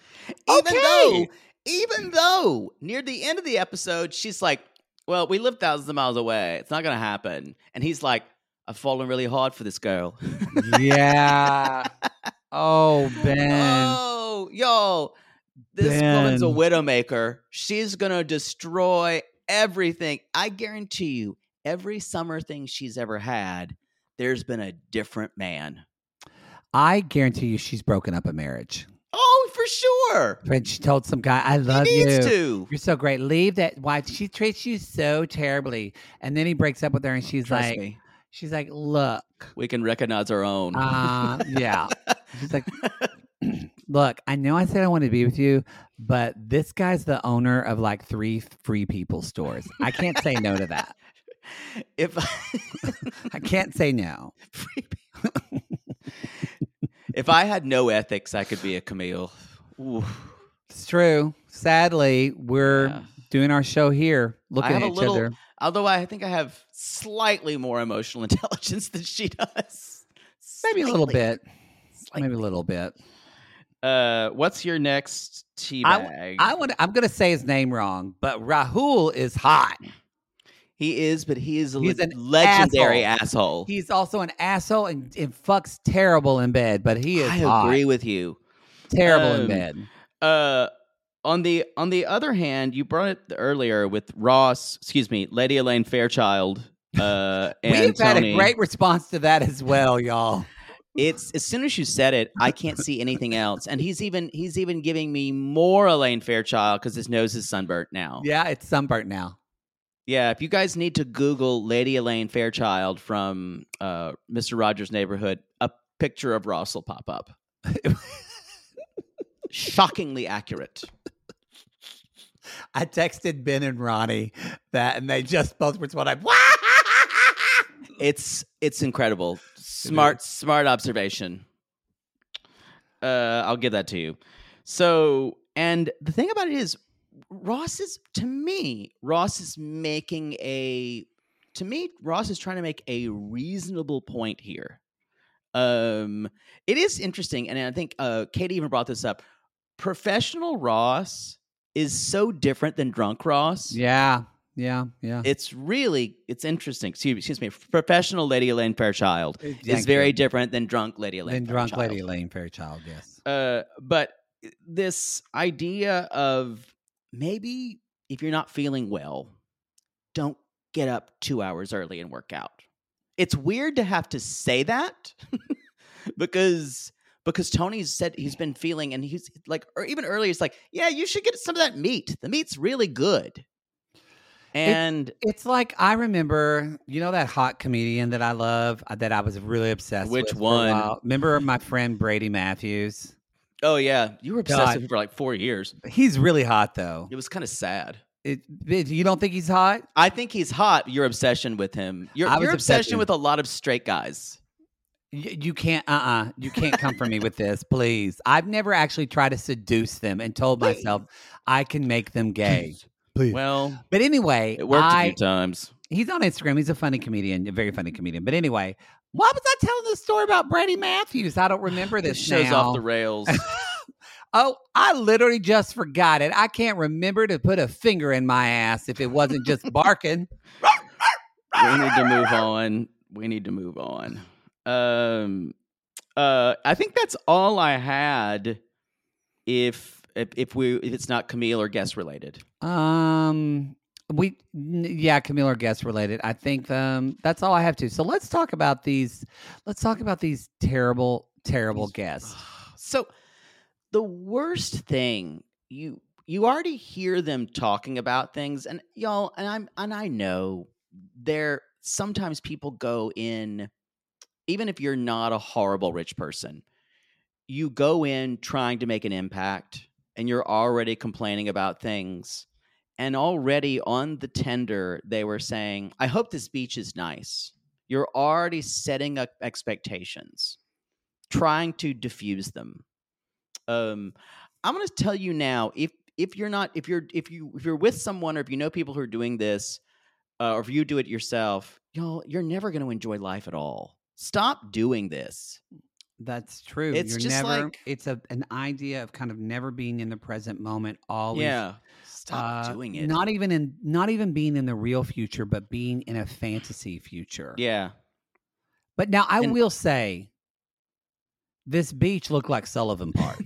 S6: even though near the end of the episode, she's like, well, we live thousands of miles away. It's not going to happen. And he's like, I've fallen really hard for this girl.
S7: Yeah. Oh, Ben.
S6: Oh, yo. This woman's a widowmaker. She's going to destroy everything. I guarantee you, every summer thing she's ever had, there's been a different man.
S7: I guarantee you she's broken up a marriage.
S6: Oh, for sure.
S7: And she told some guy, I love
S6: he
S7: you.
S6: Needs to.
S7: You're so great. Leave that wife. She treats you so terribly. And then he breaks up with her, and she's
S6: Trust me.
S7: She's like, look.
S6: We can recognize our own.
S7: Yeah. She's like, look, I know I said I wanted to be with you, but this guy's the owner of like 3 Free People stores. I can't say no to that. I can't say no.
S6: Free People. If I had no ethics, I could be a Camille. Ooh.
S7: It's true. Sadly, we're doing our show here, looking at each other.
S6: Although I think I have slightly more emotional intelligence than she does.
S7: Maybe a little bit. Maybe a little bit.
S6: What's your next teabag?
S7: I'm going to say his name wrong, but Rahul is hot.
S6: He is, but he's a
S7: legendary
S6: asshole.
S7: He's also an asshole and fucks terrible in bed, but he is
S6: I agree with you.
S7: Terrible in bed.
S6: On the other hand, you brought it earlier with Lady Elaine Fairchild. And
S7: we've had
S6: Tony.
S7: A great response to that as well, y'all.
S6: It's as soon as you said it, I can't see anything else. And he's even giving me more Elaine Fairchild because his nose is sunburnt now.
S7: Yeah, it's sunburnt now.
S6: Yeah, if you guys need to Google Lady Elaine Fairchild from Mr. Rogers' Neighborhood, a picture of Ross will pop up. Shockingly accurate.
S7: I texted Ben and Ronnie that, and they just both responded.
S6: It's incredible. Smart observation. I'll give that to you. So, and the thing about it is, Ross is trying to make a reasonable point here. It is interesting, and I think Katie even brought this up. Professional Ross is so different than drunk Ross.
S7: Yeah.
S6: It's interesting. Excuse me. Professional Lady Elaine Fairchild is very different than drunk Lady Elaine Fairchild.
S7: Drunk Lady Elaine Fairchild, yes.
S6: But this idea of maybe if you're not feeling well, don't get up 2 hours early and work out. It's weird to have to say that because Tony's said he's been feeling, and he's like, or even earlier, he's like, yeah, you should get some of that meat. The meat's really good. And
S7: it's like, I remember, that hot comedian that I love, that I was really obsessed with.
S6: Which one?
S7: Remember my friend Brady Matthews?
S6: Oh, yeah. You were obsessed with him for like 4 years.
S7: He's really hot, though.
S6: It was kind of sad.
S7: You don't think he's hot?
S6: I think he's hot. Your obsession with him. Your obsession with a lot of straight guys.
S7: You can't. You can't come for me with this, please. I've never actually tried to seduce them and told myself I can make them gay.
S5: Please.
S6: Well,
S7: But anyway,
S6: it worked a few times.
S7: He's on Instagram. He's a funny comedian, a very funny comedian. But anyway, why was I telling this story about Brady Matthews? I don't remember this.
S6: Shows
S7: now.
S6: off the rails.
S7: Oh, I literally just forgot it. I can't remember to put a finger in my ass if it wasn't just barking.
S6: We need to move on. We need to move on. I think that's all I had. If it's not Camille or guest related.
S7: Camille or guest related. I think that's all I have to. So let's talk about these. Let's talk about these terrible guests.
S6: So the worst thing, you already hear them talking about things, and y'all, and I know there sometimes people go in, even if you're not a horrible rich person, you go in trying to make an impact, and you're already complaining about things. And already on the tender, they were saying, I hope this beach is nice. You're already setting up expectations, trying to diffuse them. I'm going to tell you now, if you're with someone, or if you know people who are doing this, or if you do it yourself, you're never going to enjoy life at all. Stop doing this.
S7: That's true.
S6: It's just like,
S7: it's an idea of kind of never being in the present moment. Always.
S6: Yeah. Stop doing it.
S7: Not even being in the real future, but being in a fantasy future.
S6: Yeah.
S7: But now I will say, this beach looked like Sullivan Park.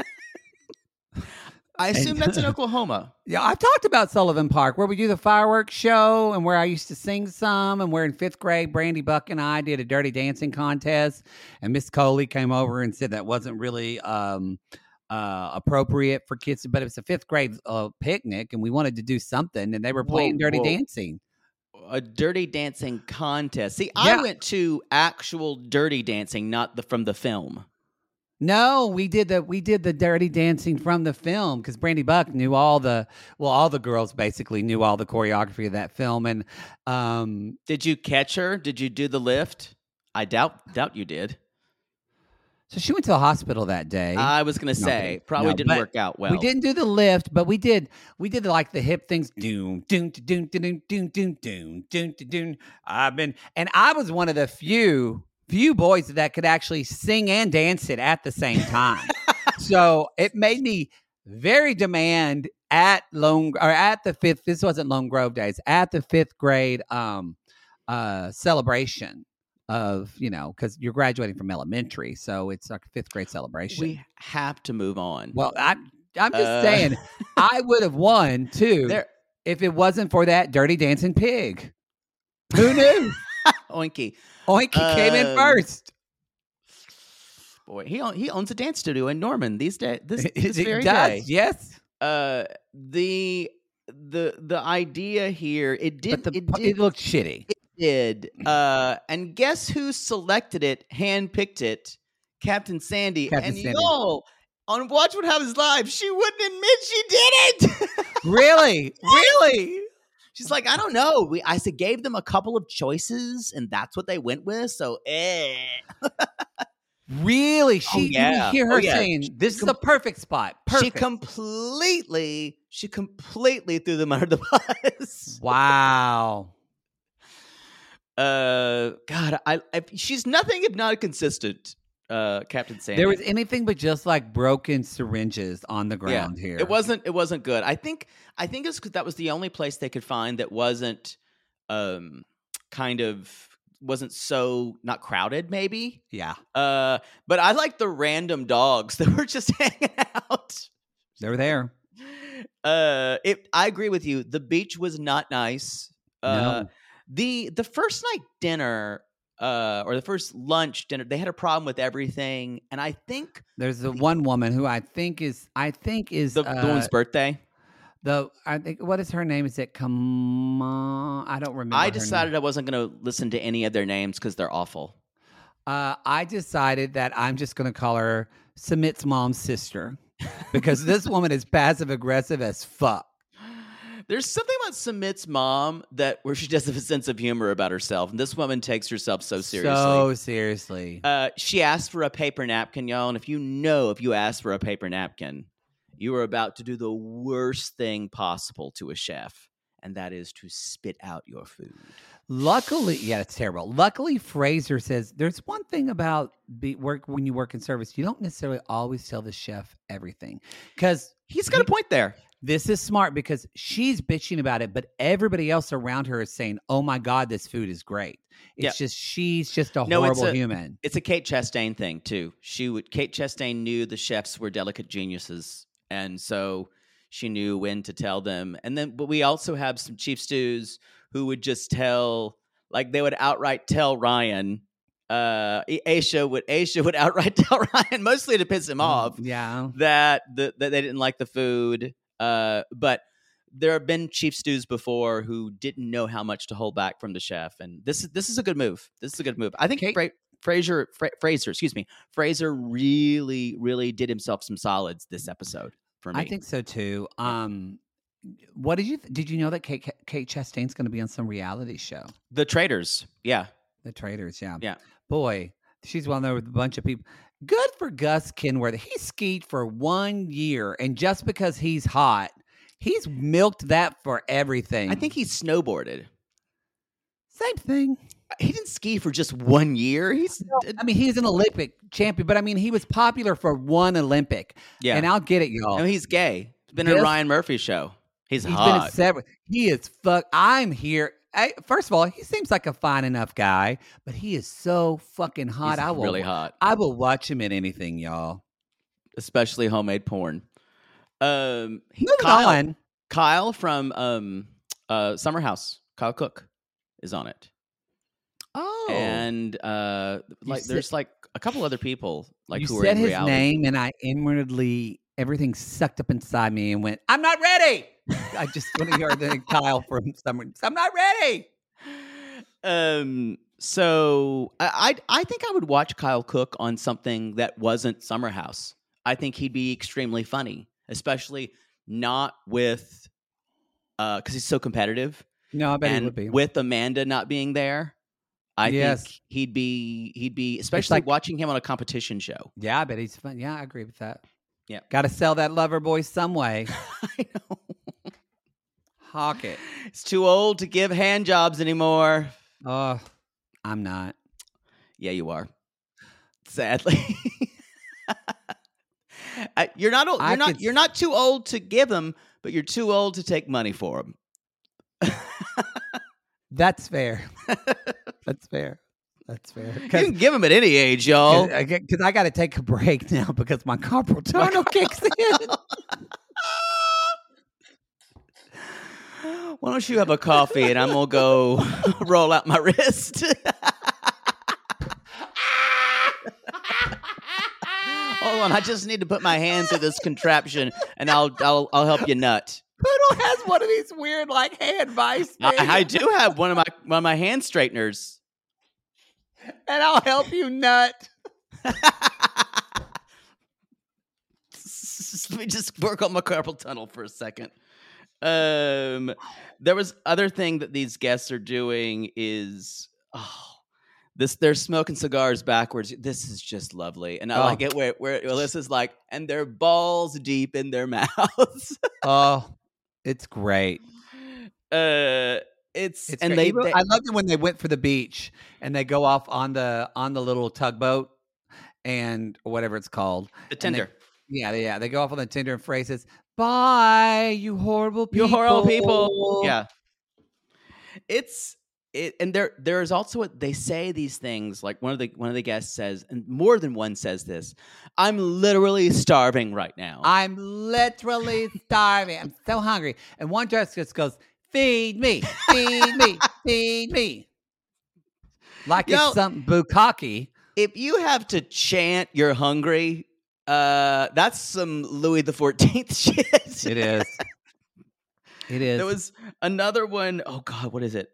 S6: I assume that's in Oklahoma.
S7: Yeah, I've talked about Sullivan Park, where we do the fireworks show and where I used to sing some, and where in 5th grade, Brandy Buck and I did a dirty dancing contest, and Miss Coley came over and said that wasn't really appropriate for kids, but it was a 5th grade picnic, and we wanted to do something, and they were playing dirty dancing.
S6: A dirty dancing contest. See,
S7: Yeah.
S6: I went to actual dirty dancing, not from the film.
S7: No, we did the dirty dancing from the film because Brandy Buck knew all the girls basically knew all the choreography of that film. And
S6: did you catch her? Did you do the lift? I doubt you did.
S7: So she went to the hospital that day.
S6: I was going to say probably didn't work out well.
S7: We didn't do the lift, but we did like the hip things. Doom, doom, doom, doom, doom, doom, doom, doom, doom. And I was one of the few boys that could actually sing and dance it at the same time. So it made me very demand at the 5th. This wasn't Lone Grove days. At the 5th grade celebration of, because you're graduating from elementary, so it's like a 5th grade celebration.
S6: We have to move on.
S7: Well, I'm just saying, I would have won too if it wasn't for that dirty dancing pig. Who knew?
S6: Oinky
S7: came in first.
S6: Boy, he owns a dance studio in Norman these days. This very
S7: does,
S6: day.
S7: Yes.
S6: The idea here, it
S7: looked shitty.
S6: It did. And guess who selected it, handpicked it? Captain Sandy. Y'all, on Watch What Happens Live, she wouldn't admit she did it.
S7: Really?
S6: She's like, I don't know. I gave them a couple of choices, and that's what they went with. So,
S7: Really? You hear her saying, "This is the perfect spot." Perfect.
S6: She completely threw them under the bus.
S7: Wow.
S6: God, she's nothing if not consistent. Captain Sandy.
S7: There was anything but just like broken syringes on the ground here.
S6: It wasn't good. I think it's because that was the only place they could find that wasn't wasn't so not crowded, maybe.
S7: Yeah.
S6: But I like the random dogs that were just hanging out.
S7: They were there.
S6: I agree with you. The beach was not nice.
S7: No.
S6: The first night dinner, or the first lunch dinner, they had a problem with everything, and I think
S7: there's the one woman who I think is
S6: the woman's birthday.
S7: I think, what is her name? Is it I don't remember.
S6: I decided I wasn't going to listen to any of their names because they're awful.
S7: I decided that I'm just going to call her Sumit's mom's sister because this woman is passive aggressive as fuck.
S6: There's something about Sumit's mom where she does have a sense of humor about herself, and this woman takes herself so seriously.
S7: So seriously.
S6: She asked for a paper napkin, y'all, and if you ask for a paper napkin, you are about to do the worst thing possible to a chef, and that is to spit out your food.
S7: Luckily, yeah, it's terrible. Luckily, Fraser says there's one thing about when you work in service, you don't necessarily always tell the chef everything, because
S6: he's got a point there.
S7: This is smart because she's bitching about it, but everybody else around her is saying, "Oh my God, this food is great." It's just she's just a horrible human.
S6: It's a Kate Chastain thing too. Kate Chastain knew the chefs were delicate geniuses, and so she knew when to tell them. But we also have some chief stews who would just tell, like they would outright tell Ryan. Aisha would outright tell Ryan, mostly to piss him off.
S7: Yeah,
S6: that they didn't like the food. But there have been chief stews before who didn't know how much to hold back from the chef, and this is a good move. This is a good move. I think Fraser, really, really did himself some solids this episode for me.
S7: I think so too. What did you know that Kate Chastain's going to be on some reality show?
S6: The Traitors, yeah.
S7: The Traitors, yeah.
S6: Yeah.
S7: Boy, she's well known with a bunch of people. Good for Gus Kenworthy. He skied for 1 year, and just because he's hot, he's milked that for everything.
S6: I think he snowboarded.
S7: Same thing.
S6: He didn't ski for just 1 year. He's
S7: an Olympic champion, but he was popular for one Olympic.
S6: Yeah.
S7: And I'll get it, y'all.
S6: I mean, he's gay. He's been in a Ryan Murphy show. He's hot.
S7: Been in several. He is I'm here. First of all, he seems like a fine enough guy, but he is so fucking hot.
S6: He's really hot.
S7: I will watch him in anything, y'all.
S6: Especially homemade porn.
S7: Moving
S6: Kyle,
S7: on.
S6: Kyle from Summer House, Kyle Cook, is on it.
S7: Oh,
S6: and there's like a couple other people
S7: you
S6: who are
S7: said
S6: in
S7: his
S6: reality.
S7: name, and I inwardly everything sucked up inside me and went, "I'm not ready." I just want to hear the Kyle from Summer. I'm not ready.
S6: So I think I would watch Kyle Cook on something that wasn't Summer House. I think he'd be extremely funny, especially not with because he's so competitive.
S7: No, I bet he would be
S6: with Amanda not being there. I think he'd be especially watching him on a competition show.
S7: Yeah, I bet he's fun. Yeah, I agree with that.
S6: Yeah,
S7: got to sell that lover boy some way.
S6: I know.
S7: Hawk it.
S6: It's too old to give hand jobs anymore.
S7: Oh, I'm not.
S6: Yeah, you are. Sadly, you're not old. You're not too old to give them, but you're too old to take money for them.
S7: That's fair. That's fair. That's fair.
S6: You can give them at any age, y'all.
S7: Because I got to take a break now because my carpal tunnel kicks in.
S6: Why don't you have a coffee and I'm going to go roll out my wrist? Hold on, I just need to put my hand through this contraption and I'll help you nut.
S7: Poodle has one of these weird hand vice things.
S6: I do have one of my hand straighteners.
S7: And I'll help you nut.
S6: Let me just work on my carpal tunnel for a second. There was other thing that these guests are doing is they're smoking cigars backwards. This is just lovely, and I like it where Alyssa's like, and they're balls deep in their mouths.
S7: Oh, it's great.
S6: It's
S7: and
S6: great.
S7: I loved it when they went for the beach and they go off on the little tugboat and whatever it's called,
S6: the tender.
S7: They go off on the tender and Frey says, "Bye, you horrible people."
S6: You horrible people. Yeah. And there is also they say these things like one of the guests says, and more than one says this, "I'm literally starving right now.
S7: I'm literally starving. I'm so hungry." And one guest just goes, "Feed me, feed me, feed me." Like it's some bukkake.
S6: If you have to chant you're hungry, that's some Louis XIV shit.
S7: It is. It is.
S6: There was another one. Oh God, what is it?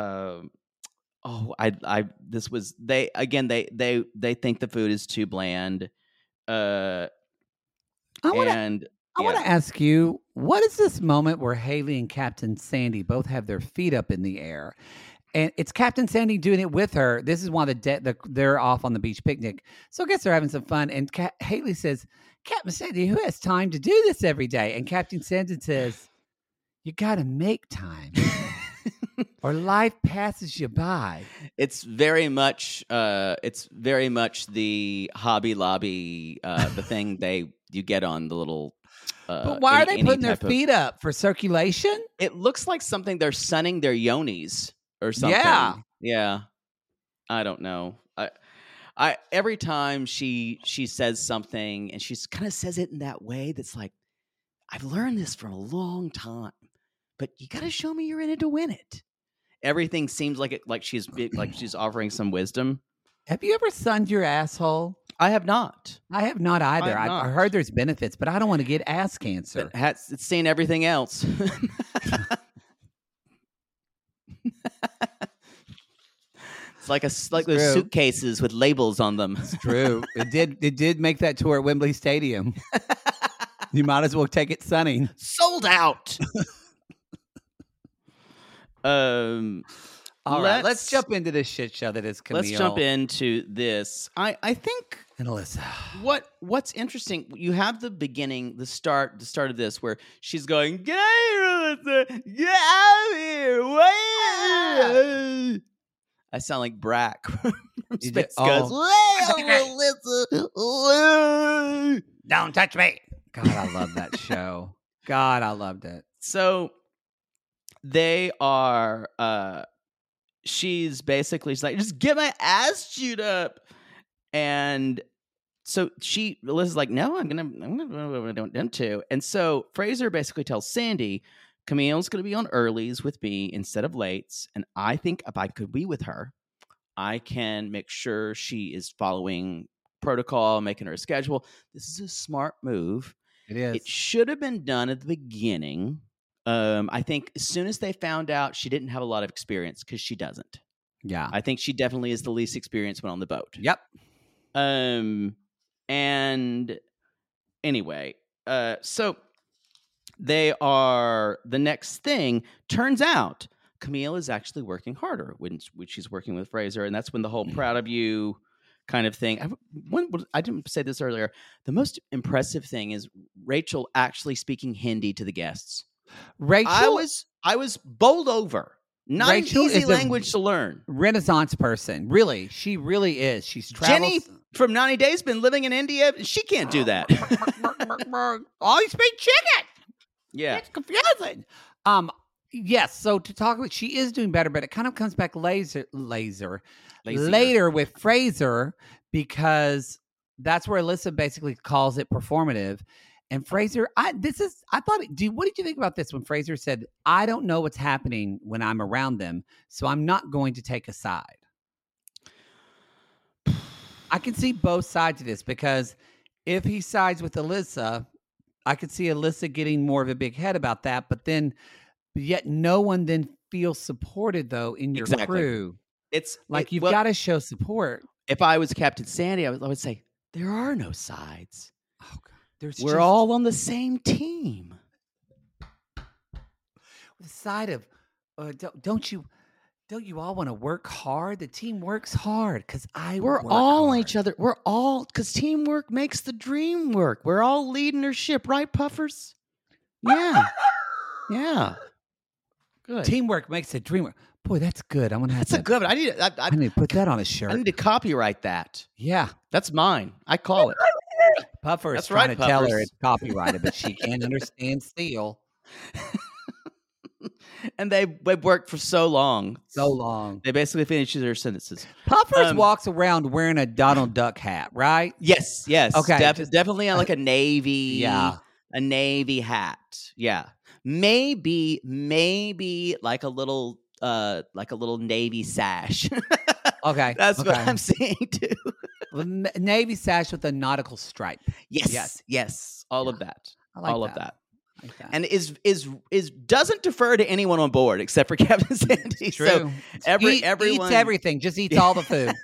S6: This was they think the food is too bland.
S7: I want to ask you, what is this moment where Haley and Captain Sandy both have their feet up in the air? And it's Captain Sandy doing it with her. This is one of they're off on the beach picnic. So I guess they're having some fun. And Haley says, Captain Sandy, who has time to do this every day? And Captain Sandy says, you got to make time or life passes you by.
S6: It's very much the Hobby Lobby, the thing you get on the little.
S7: But why are they putting their feet up for circulation?
S6: It looks like something they're sunning their yonis or something. Yeah. I don't know. I every time she says something and she kind of says it in that way that's like, I've learned this for a long time, but you got to show me you're in it to win it. Everything seems like she's offering some wisdom.
S7: Have you ever sunned your asshole?
S6: I have not.
S7: I have not either. I heard there's benefits, but I don't want to get ass cancer.
S6: It's seen everything else. It's like those suitcases with labels on them.
S7: It's true. It did make that tour at Wembley Stadium. You might as well take it sunning.
S6: Sold out.
S7: All right, let's jump into this shit show that is Camille.
S6: Let's jump into this. I think,
S7: and Alyssa,
S6: what's interesting, you have the beginning, the start of this where she's going, get out of here, Alyssa, get out of here. Wait. I sound like Brack from Space Ghost.
S7: Alyssa, don't touch me. God, I love that show. God, I loved it.
S6: So they are she's like, just get my ass chewed up. And so Alyssa's like, no, I'm gonna too. And so Fraser basically tells Sandy, Camille's gonna be on earlies with me instead of lates. And I think if I could be with her, I can make sure she is following protocol, making her a schedule. This is a smart move.
S7: It is.
S6: It should have been done at the beginning. I think as soon as they found out she didn't have a lot of experience, because she doesn't.
S7: Yeah.
S6: I think she definitely is the least experienced one on the boat.
S7: Yep.
S6: And anyway, so they are, the next thing turns out Camille is actually working harder when she's working with Fraser. And that's when the whole proud of you kind of thing. I didn't say this earlier. The most impressive thing is Rachel actually speaking Hindi to the guests.
S7: Rachel,
S6: I was bowled over. Not
S7: Rachel
S6: an easy
S7: is
S6: language to learn.
S7: Renaissance person. Really. She really is. She's traveled.
S6: Jenny from 90 Days been living in India. She can't do that.
S7: Oh, you speak chicken.
S6: Yeah.
S7: It's confusing. Yes. So to talk about, she is doing better, but it kind of comes back later with Fraser, because that's where Alyssa basically calls it performative. And Fraser, what did you think about this when Fraser said, I don't know what's happening when I'm around them, so I'm not going to take a side? I can see both sides of this, because if he sides with Alyssa, I could see Alyssa getting more of a big head about that, but yet no one then feels supported, though, in your crew.
S6: It's
S7: like you've got to show support.
S6: If I was Captain Sandy, I would say, there are no sides.
S7: Oh, God.
S6: We're all on the same team.
S7: The side of, don't you all want to work hard? The team works hard because
S6: we're all on each other. We're all, because teamwork makes the dream work. We're all leading our ship, right, Puffers? Yeah, yeah. Good.
S7: Teamwork makes the dream work. Boy, that's good. I'm gonna have
S6: that's a good one. I need
S7: to put that on a shirt.
S6: I need to copyright that.
S7: Yeah,
S6: that's mine. I call it.
S7: Puffer is
S6: That's
S7: trying
S6: right,
S7: to tell her it's copyrighted, but she can't understand steel.
S6: And they've worked for so long.
S7: They
S6: basically finish their sentences.
S7: Puffers walks around wearing a Donald Duck hat, right?
S6: Yes.
S7: Okay.
S6: Definitely on like a navy.
S7: Yeah.
S6: A navy hat. Yeah. Maybe like a little navy sash.
S7: Okay.
S6: That's what I'm saying too.
S7: Navy sash with a nautical stripe.
S6: Yes. All of that.
S7: I like
S6: all
S7: that.
S6: of that.
S7: Like that.
S6: And is doesn't defer to anyone on board except for Captain Sandy.
S7: True.
S6: So everyone
S7: eats everything, just eats all the food.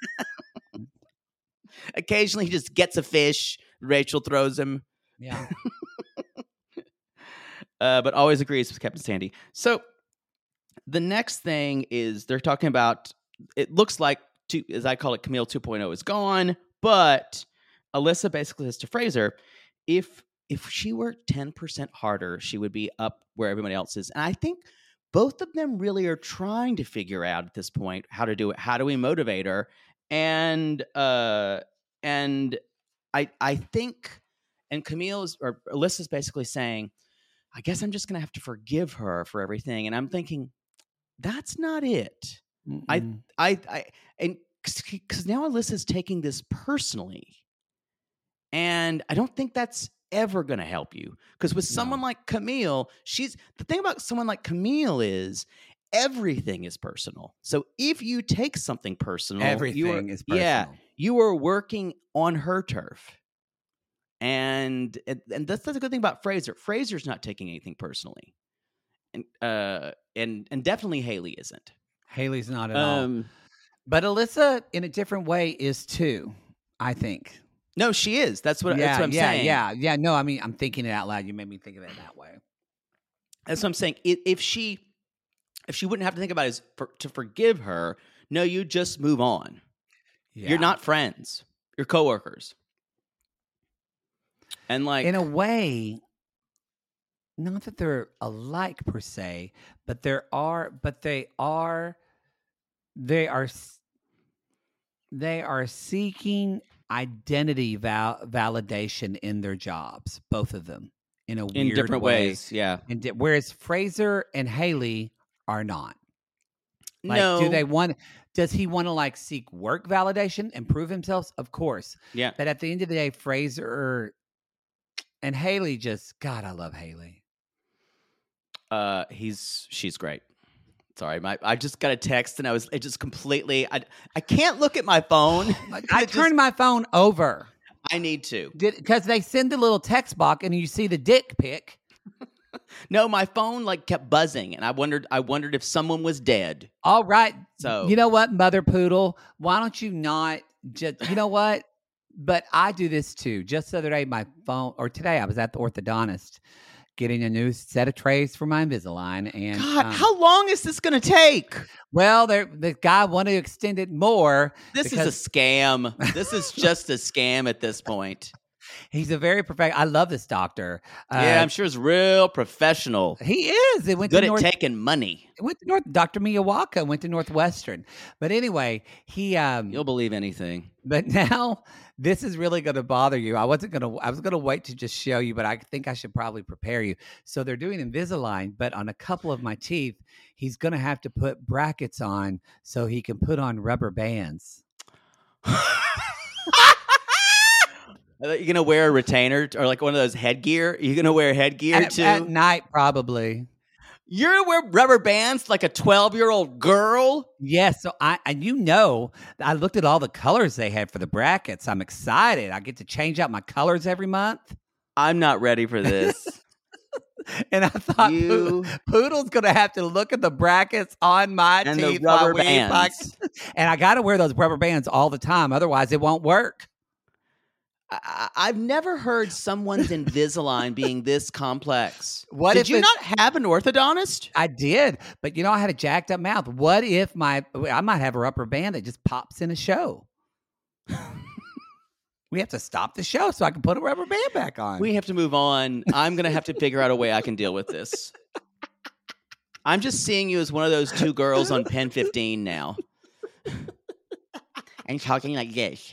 S6: Occasionally he just gets a fish. Rachel throws him.
S7: Yeah.
S6: but always agrees with Captain Sandy. So the next thing is they're talking about, it looks like, as I call it, Camille 2.0 is gone, but Alyssa basically says to Fraser, if she worked 10% harder, she would be up where everybody else is. And I think both of them really are trying to figure out at this point how to do it. How do we motivate her? And I think, and Alyssa's basically saying, I guess I'm just going to have to forgive her for everything. And I'm thinking, that's not it.
S7: Mm-mm.
S6: And because now Alyssa's taking this personally, and I don't think that's ever going to help you. Because with someone like Camille, the thing about someone like Camille is everything is personal. So if you take something personal,
S7: Everything is personal.
S6: Yeah, you are working on her turf. And that's a good thing about Fraser. Fraser's not taking anything personally, and definitely Haley isn't.
S7: Haley's not at all. But Alyssa, in a different way, is too. I think.
S6: No, she is. That's what I'm saying.
S7: Yeah. No, I mean, I'm thinking it out loud. You made me think of it that way.
S6: That's what I'm saying. If she wouldn't have to think about it to forgive her, no, you just move on.
S7: Yeah.
S6: You're not friends. You're coworkers. And like,
S7: in a way, not that they're alike per se, but they are seeking identity validation in their jobs, both of them, in weird
S6: different ways. Yeah.
S7: Whereas Fraser and Haley are not. Like,
S6: no.
S7: Does he want to like seek work validation and prove himself? Of course.
S6: Yeah.
S7: But at the end of the day, Fraser and Haley God, I love Haley.
S6: She's great. Sorry, I just got a text and it just completely, I can't look at my phone.
S7: I turned my phone over.
S6: I need to.
S7: Because they send the little text box and you see the dick pic.
S6: No, my phone like kept buzzing and I wondered if someone was dead.
S7: All right.
S6: So
S7: you know what, Mother Poodle? Why don't you not just, you know what? But I do this too. Just the other day, today I was at the orthodontist getting a new set of trays for my Invisalign. And
S6: God, how long is this going to take?
S7: Well, the guy wanted to extend it more.
S6: This is a scam. This is just a scam at this point.
S7: He's a very I love this doctor.
S6: Yeah, I'm sure he's real professional.
S7: He is. It went
S6: good at taking money.
S7: It went to Dr. Miyawaka went to Northwestern. But anyway,
S6: you'll believe anything.
S7: But now this is really going to bother you. I was going to wait to just show you, but I think I should probably prepare you. So they're doing Invisalign, but on a couple of my teeth, he's going to have to put brackets on so he can put on rubber bands.
S6: Are you going to wear a retainer or like one of those headgear? Are you going to wear headgear too?
S7: At night, probably.
S6: You're going to wear rubber bands like a 12-year-old girl?
S7: Yes. So I looked at all the colors they had for the brackets. I'm excited. I get to change out my colors every month.
S6: I'm not ready for this.
S7: And I thought Poodle's going to have to look at the brackets on my
S6: and
S7: teeth.
S6: The rubber bands.
S7: And I got to wear those rubber bands all the time. Otherwise, it won't work.
S6: I've never heard someone's Invisalign being this complex.
S7: Did
S6: you not have an orthodontist?
S7: I did, but I had a jacked up mouth. What if I might have a rubber band that just pops in a show? We have to stop the show so I can put a rubber band back on.
S6: We have to move on. I'm going to have to figure out a way I can deal with this. I'm just seeing you as one of those two girls on Pen 15 now. And talking like this.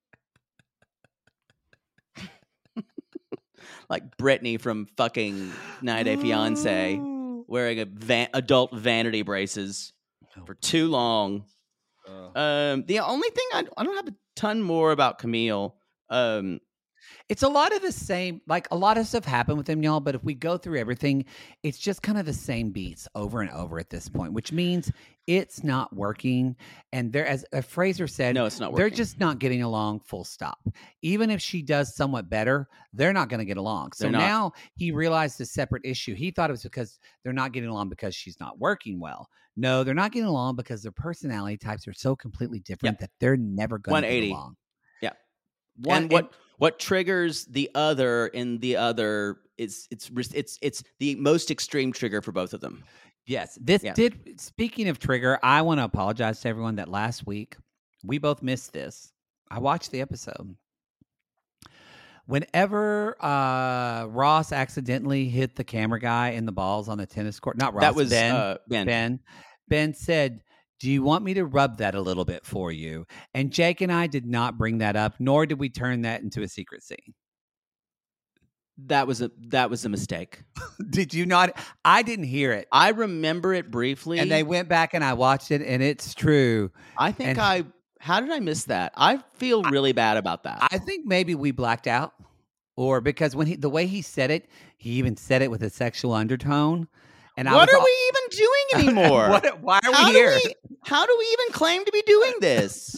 S6: Like Brittany from fucking 90 Day Fiance wearing adult vanity braces for too long. The only thing I don't have a ton more about Camille.
S7: It's a lot of the same, like a lot of stuff happened with him, y'all, but if we go through everything, it's just kind of the same beats over and over at this point, which means it's not working. And there, as Fraser said,
S6: no, it's not working.
S7: They're just not getting along, full stop. Even if she does somewhat better, they're not going to get along. So now he realized a separate issue. He thought it was because they're not getting along because she's not working well. No, they're not getting along because their personality types are so completely different that they're never going to get along.
S6: Yeah. What triggers the other in the other it's the most extreme trigger for both of them.
S7: Yes. This
S6: Yeah.
S7: did. Speaking of trigger, I want to apologize to everyone that last week we both missed this. I watched the episode. Whenever Ross accidentally hit the camera guy in the balls on the tennis court, not Ross,
S6: That was
S7: Ben. Ben said, "Do you want me to rub that a little bit for you?" And Jake and I did not bring that up, nor did we turn that into a secret scene.
S6: That was a mistake.
S7: Did you not? I didn't hear it.
S6: I remember it briefly,
S7: And they went back and I watched it, and it's true.
S6: I think how did I miss that? I feel really bad about that.
S7: I think maybe we blacked out, or because when the way he said it, he even said it with a sexual undertone. And
S6: what are we even doing anymore?
S7: Why are we here?
S6: How do we even claim to be doing this?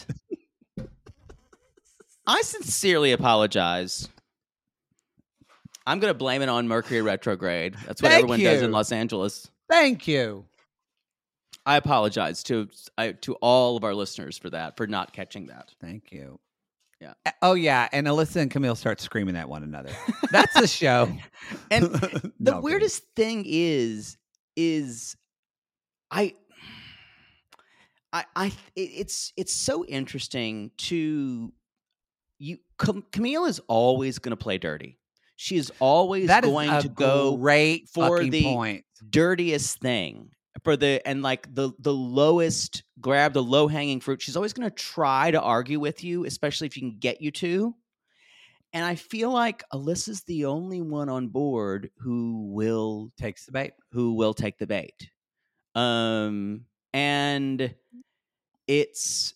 S6: I sincerely apologize. I'm going to blame it on Mercury retrograde. That's what everyone does in Los Angeles.
S7: Thank you.
S6: I apologize to all of our listeners for that, for not catching that.
S7: Thank you.
S6: Yeah.
S7: Oh, yeah. And Alyssa and Camille start screaming at one another. That's the show.
S6: And the weirdest thing is it's so interesting to you. Camille is always going to play dirty. She is always going to go
S7: great
S6: for the
S7: point.
S6: Dirtiest thing, for the lowest, grab the low hanging fruit. She's always going to try to argue with you, especially if she can get you to. And I feel like Alyssa's the only one on board who will
S7: take the bait.
S6: And it's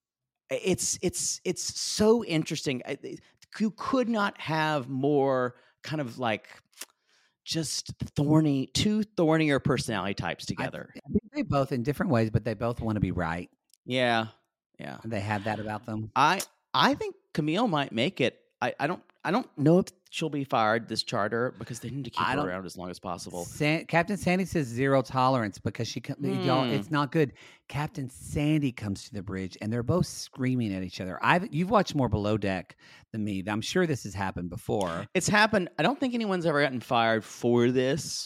S6: so interesting. You could not have more kind of like just two thornier personality types together.
S7: I think they both in different ways, but they both want to be right.
S6: Yeah.
S7: They have that about them.
S6: I think Camille might make it. I don't know if she'll be fired this charter because they need to keep her around as long as possible.
S7: Captain Sandy says 0 tolerance because y'all, it's not good. Captain Sandy comes to the bridge and they're both screaming at each other. You've watched more Below Deck than me. I'm sure this has happened before.
S6: It's happened. I don't think anyone's ever gotten fired for this.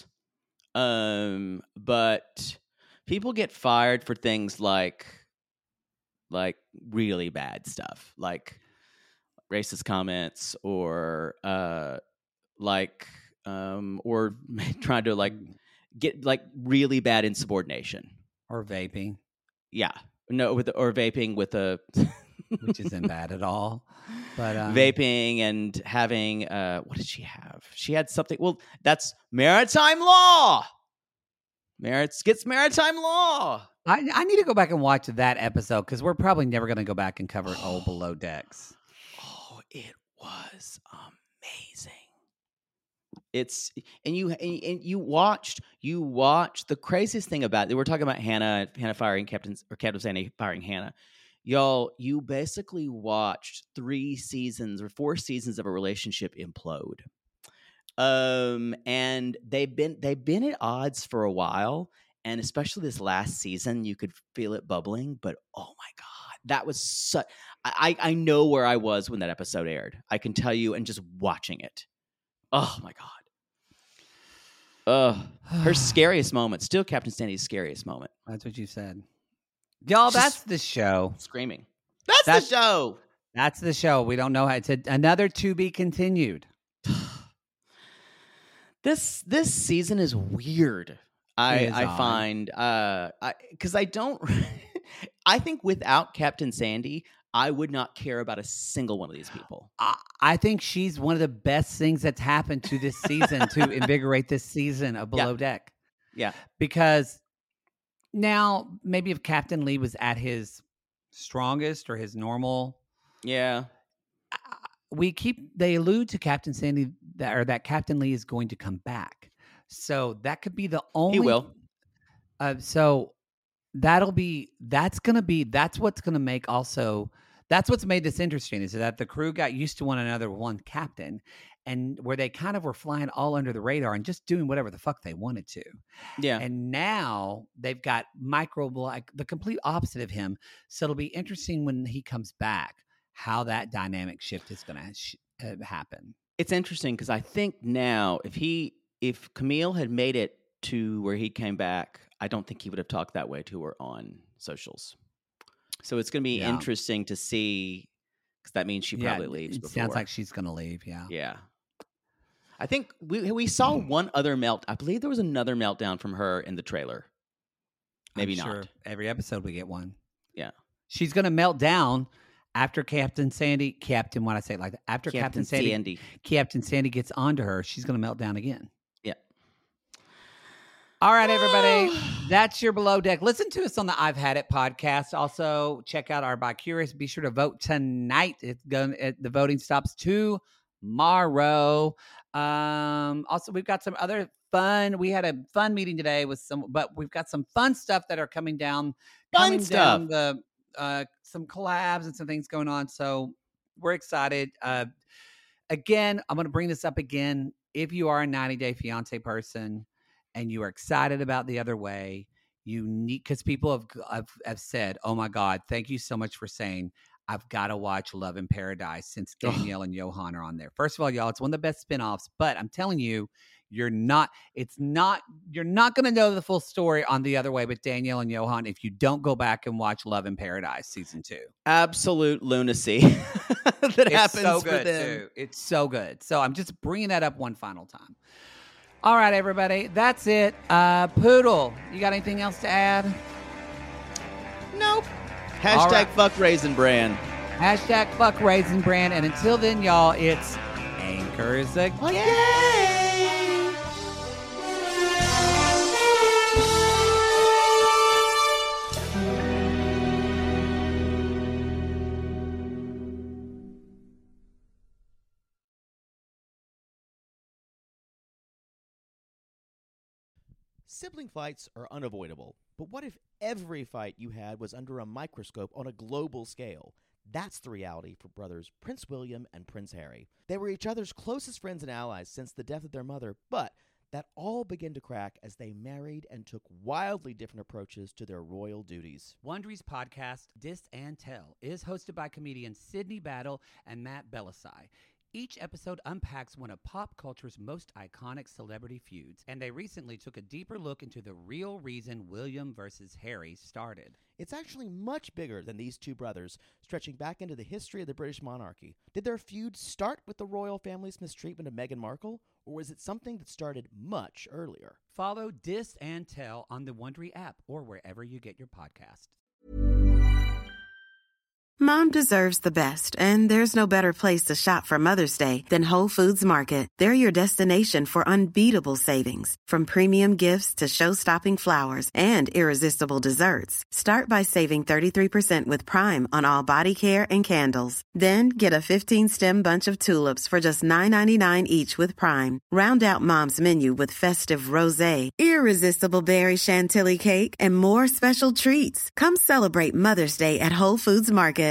S6: But people get fired for things like really bad stuff, like racist comments or trying to get really bad insubordination
S7: or vaping.
S6: Yeah, no, or vaping with a
S7: which isn't bad at all. But
S6: vaping and having what did she have? She had something. Well, that's maritime law. Gets maritime law.
S7: I need to go back and watch that episode because we're probably never going to go back and cover old Below Decks.
S6: Oh, it was amazing. You watched the craziest thing about it. We're talking about Hannah firing Captain Sandy firing Hannah. Y'all, you basically watched 3 seasons or 4 seasons of a relationship implode. And they've been at odds for a while, and especially this last season, you could feel it bubbling. But oh my god, that was such. I know where I was when that episode aired. I can tell you, and just watching it. Oh my god. Her scariest moment, still Captain Sandy's scariest moment.
S7: That's what you said. Y'all, that's the show.
S6: Screaming. That's the show.
S7: That's the show. We don't know how. It's another to be continued.
S6: This season is weird. I find because I don't. I think without Captain Sandy, I would not care about a single one of these people.
S7: I think she's one of the best things that's happened to this season to invigorate this season of Below Deck.
S6: Yeah,
S7: because now maybe if Captain Lee was at his strongest or his normal, they allude to Captain Sandy that Captain Lee is going to come back. So that could be the only.
S6: He will.
S7: So that's what's going to make also. That's what's made this interesting is that the crew got used to one another, one captain, and where they kind of were flying all under the radar and just doing whatever the fuck they wanted to.
S6: Yeah.
S7: And now they've got the complete opposite of him. So it'll be interesting when he comes back how that dynamic shift is going to happen.
S6: It's interesting because I think now if Camille had made it to where he came back, I don't think he would have talked that way to her on socials. So it's going to be interesting to see, because that means she probably leaves before.
S7: Sounds like she's going to leave, yeah.
S6: Yeah. I think we saw one other I believe there was another meltdown from her in the trailer. Maybe
S7: I'm
S6: not.
S7: sure every episode we get one.
S6: Yeah.
S7: She's going to melt down after Captain Sandy gets onto her. She's going to melt down again.
S6: Yeah.
S7: All right, everybody. That's your Below Deck. Listen to us on the I've Had It podcast. Also, check out our By Curious. Be sure to vote tonight. The voting stops tomorrow. Also, we've got some other fun. We had a fun meeting today but we've got some fun stuff that are coming down. Some collabs and some things going on. So we're excited. Again, I'm going to bring this up again. If you are a 90 Day Fiancé person and you are excited about The Other Way, you need, because people have said, oh my God, thank you so much for saying, I've got to watch Love in Paradise since Danielle and Johan are on there. First of all, y'all, it's one of the best spinoffs, but I'm telling you, you're not going to know the full story on The Other Way with Danielle and Johan if you don't go back and watch Love in Paradise season 2.
S6: Absolute lunacy that happens
S7: so
S6: for
S7: good,
S6: them.
S7: too. It's so good. So I'm just bringing that up one final time. All right, everybody. That's it. Poodle, you got anything else to add?
S6: Nope. Hashtag fuck Raisin Bran.
S7: Hashtag fuck Raisin Bran. And until then, y'all, it's Anchors Again.
S8: Sibling fights are unavoidable, but what if every fight you had was under a microscope on a global scale? That's the reality for brothers Prince William and Prince Harry. They were each other's closest friends and allies since the death of their mother, but that all began to crack as they married and took wildly different approaches to their royal duties.
S7: Wondery's podcast, Dis and Tell, is hosted by comedians Sydney Battle and Matt Belisai. Each episode unpacks one of pop culture's most iconic celebrity feuds, and they recently took a deeper look into the real reason William versus Harry started.
S8: It's actually much bigger than these two brothers, stretching back into the history of the British monarchy. Did their feud start with the royal family's mistreatment of Meghan Markle, or was it something that started much earlier?
S7: Follow Dis and Tell on the Wondery app or wherever you get your podcasts.
S10: Mom deserves the best, and there's no better place to shop for Mother's Day than Whole Foods Market. They're your destination for unbeatable savings, from premium gifts to show-stopping flowers and irresistible desserts. Start by saving 33% with Prime on all body care and candles. Then get a 15-stem bunch of tulips for just $9.99 each with Prime. Round out Mom's menu with festive rosé, irresistible berry chantilly cake, and more special treats. Come celebrate Mother's Day at Whole Foods Market.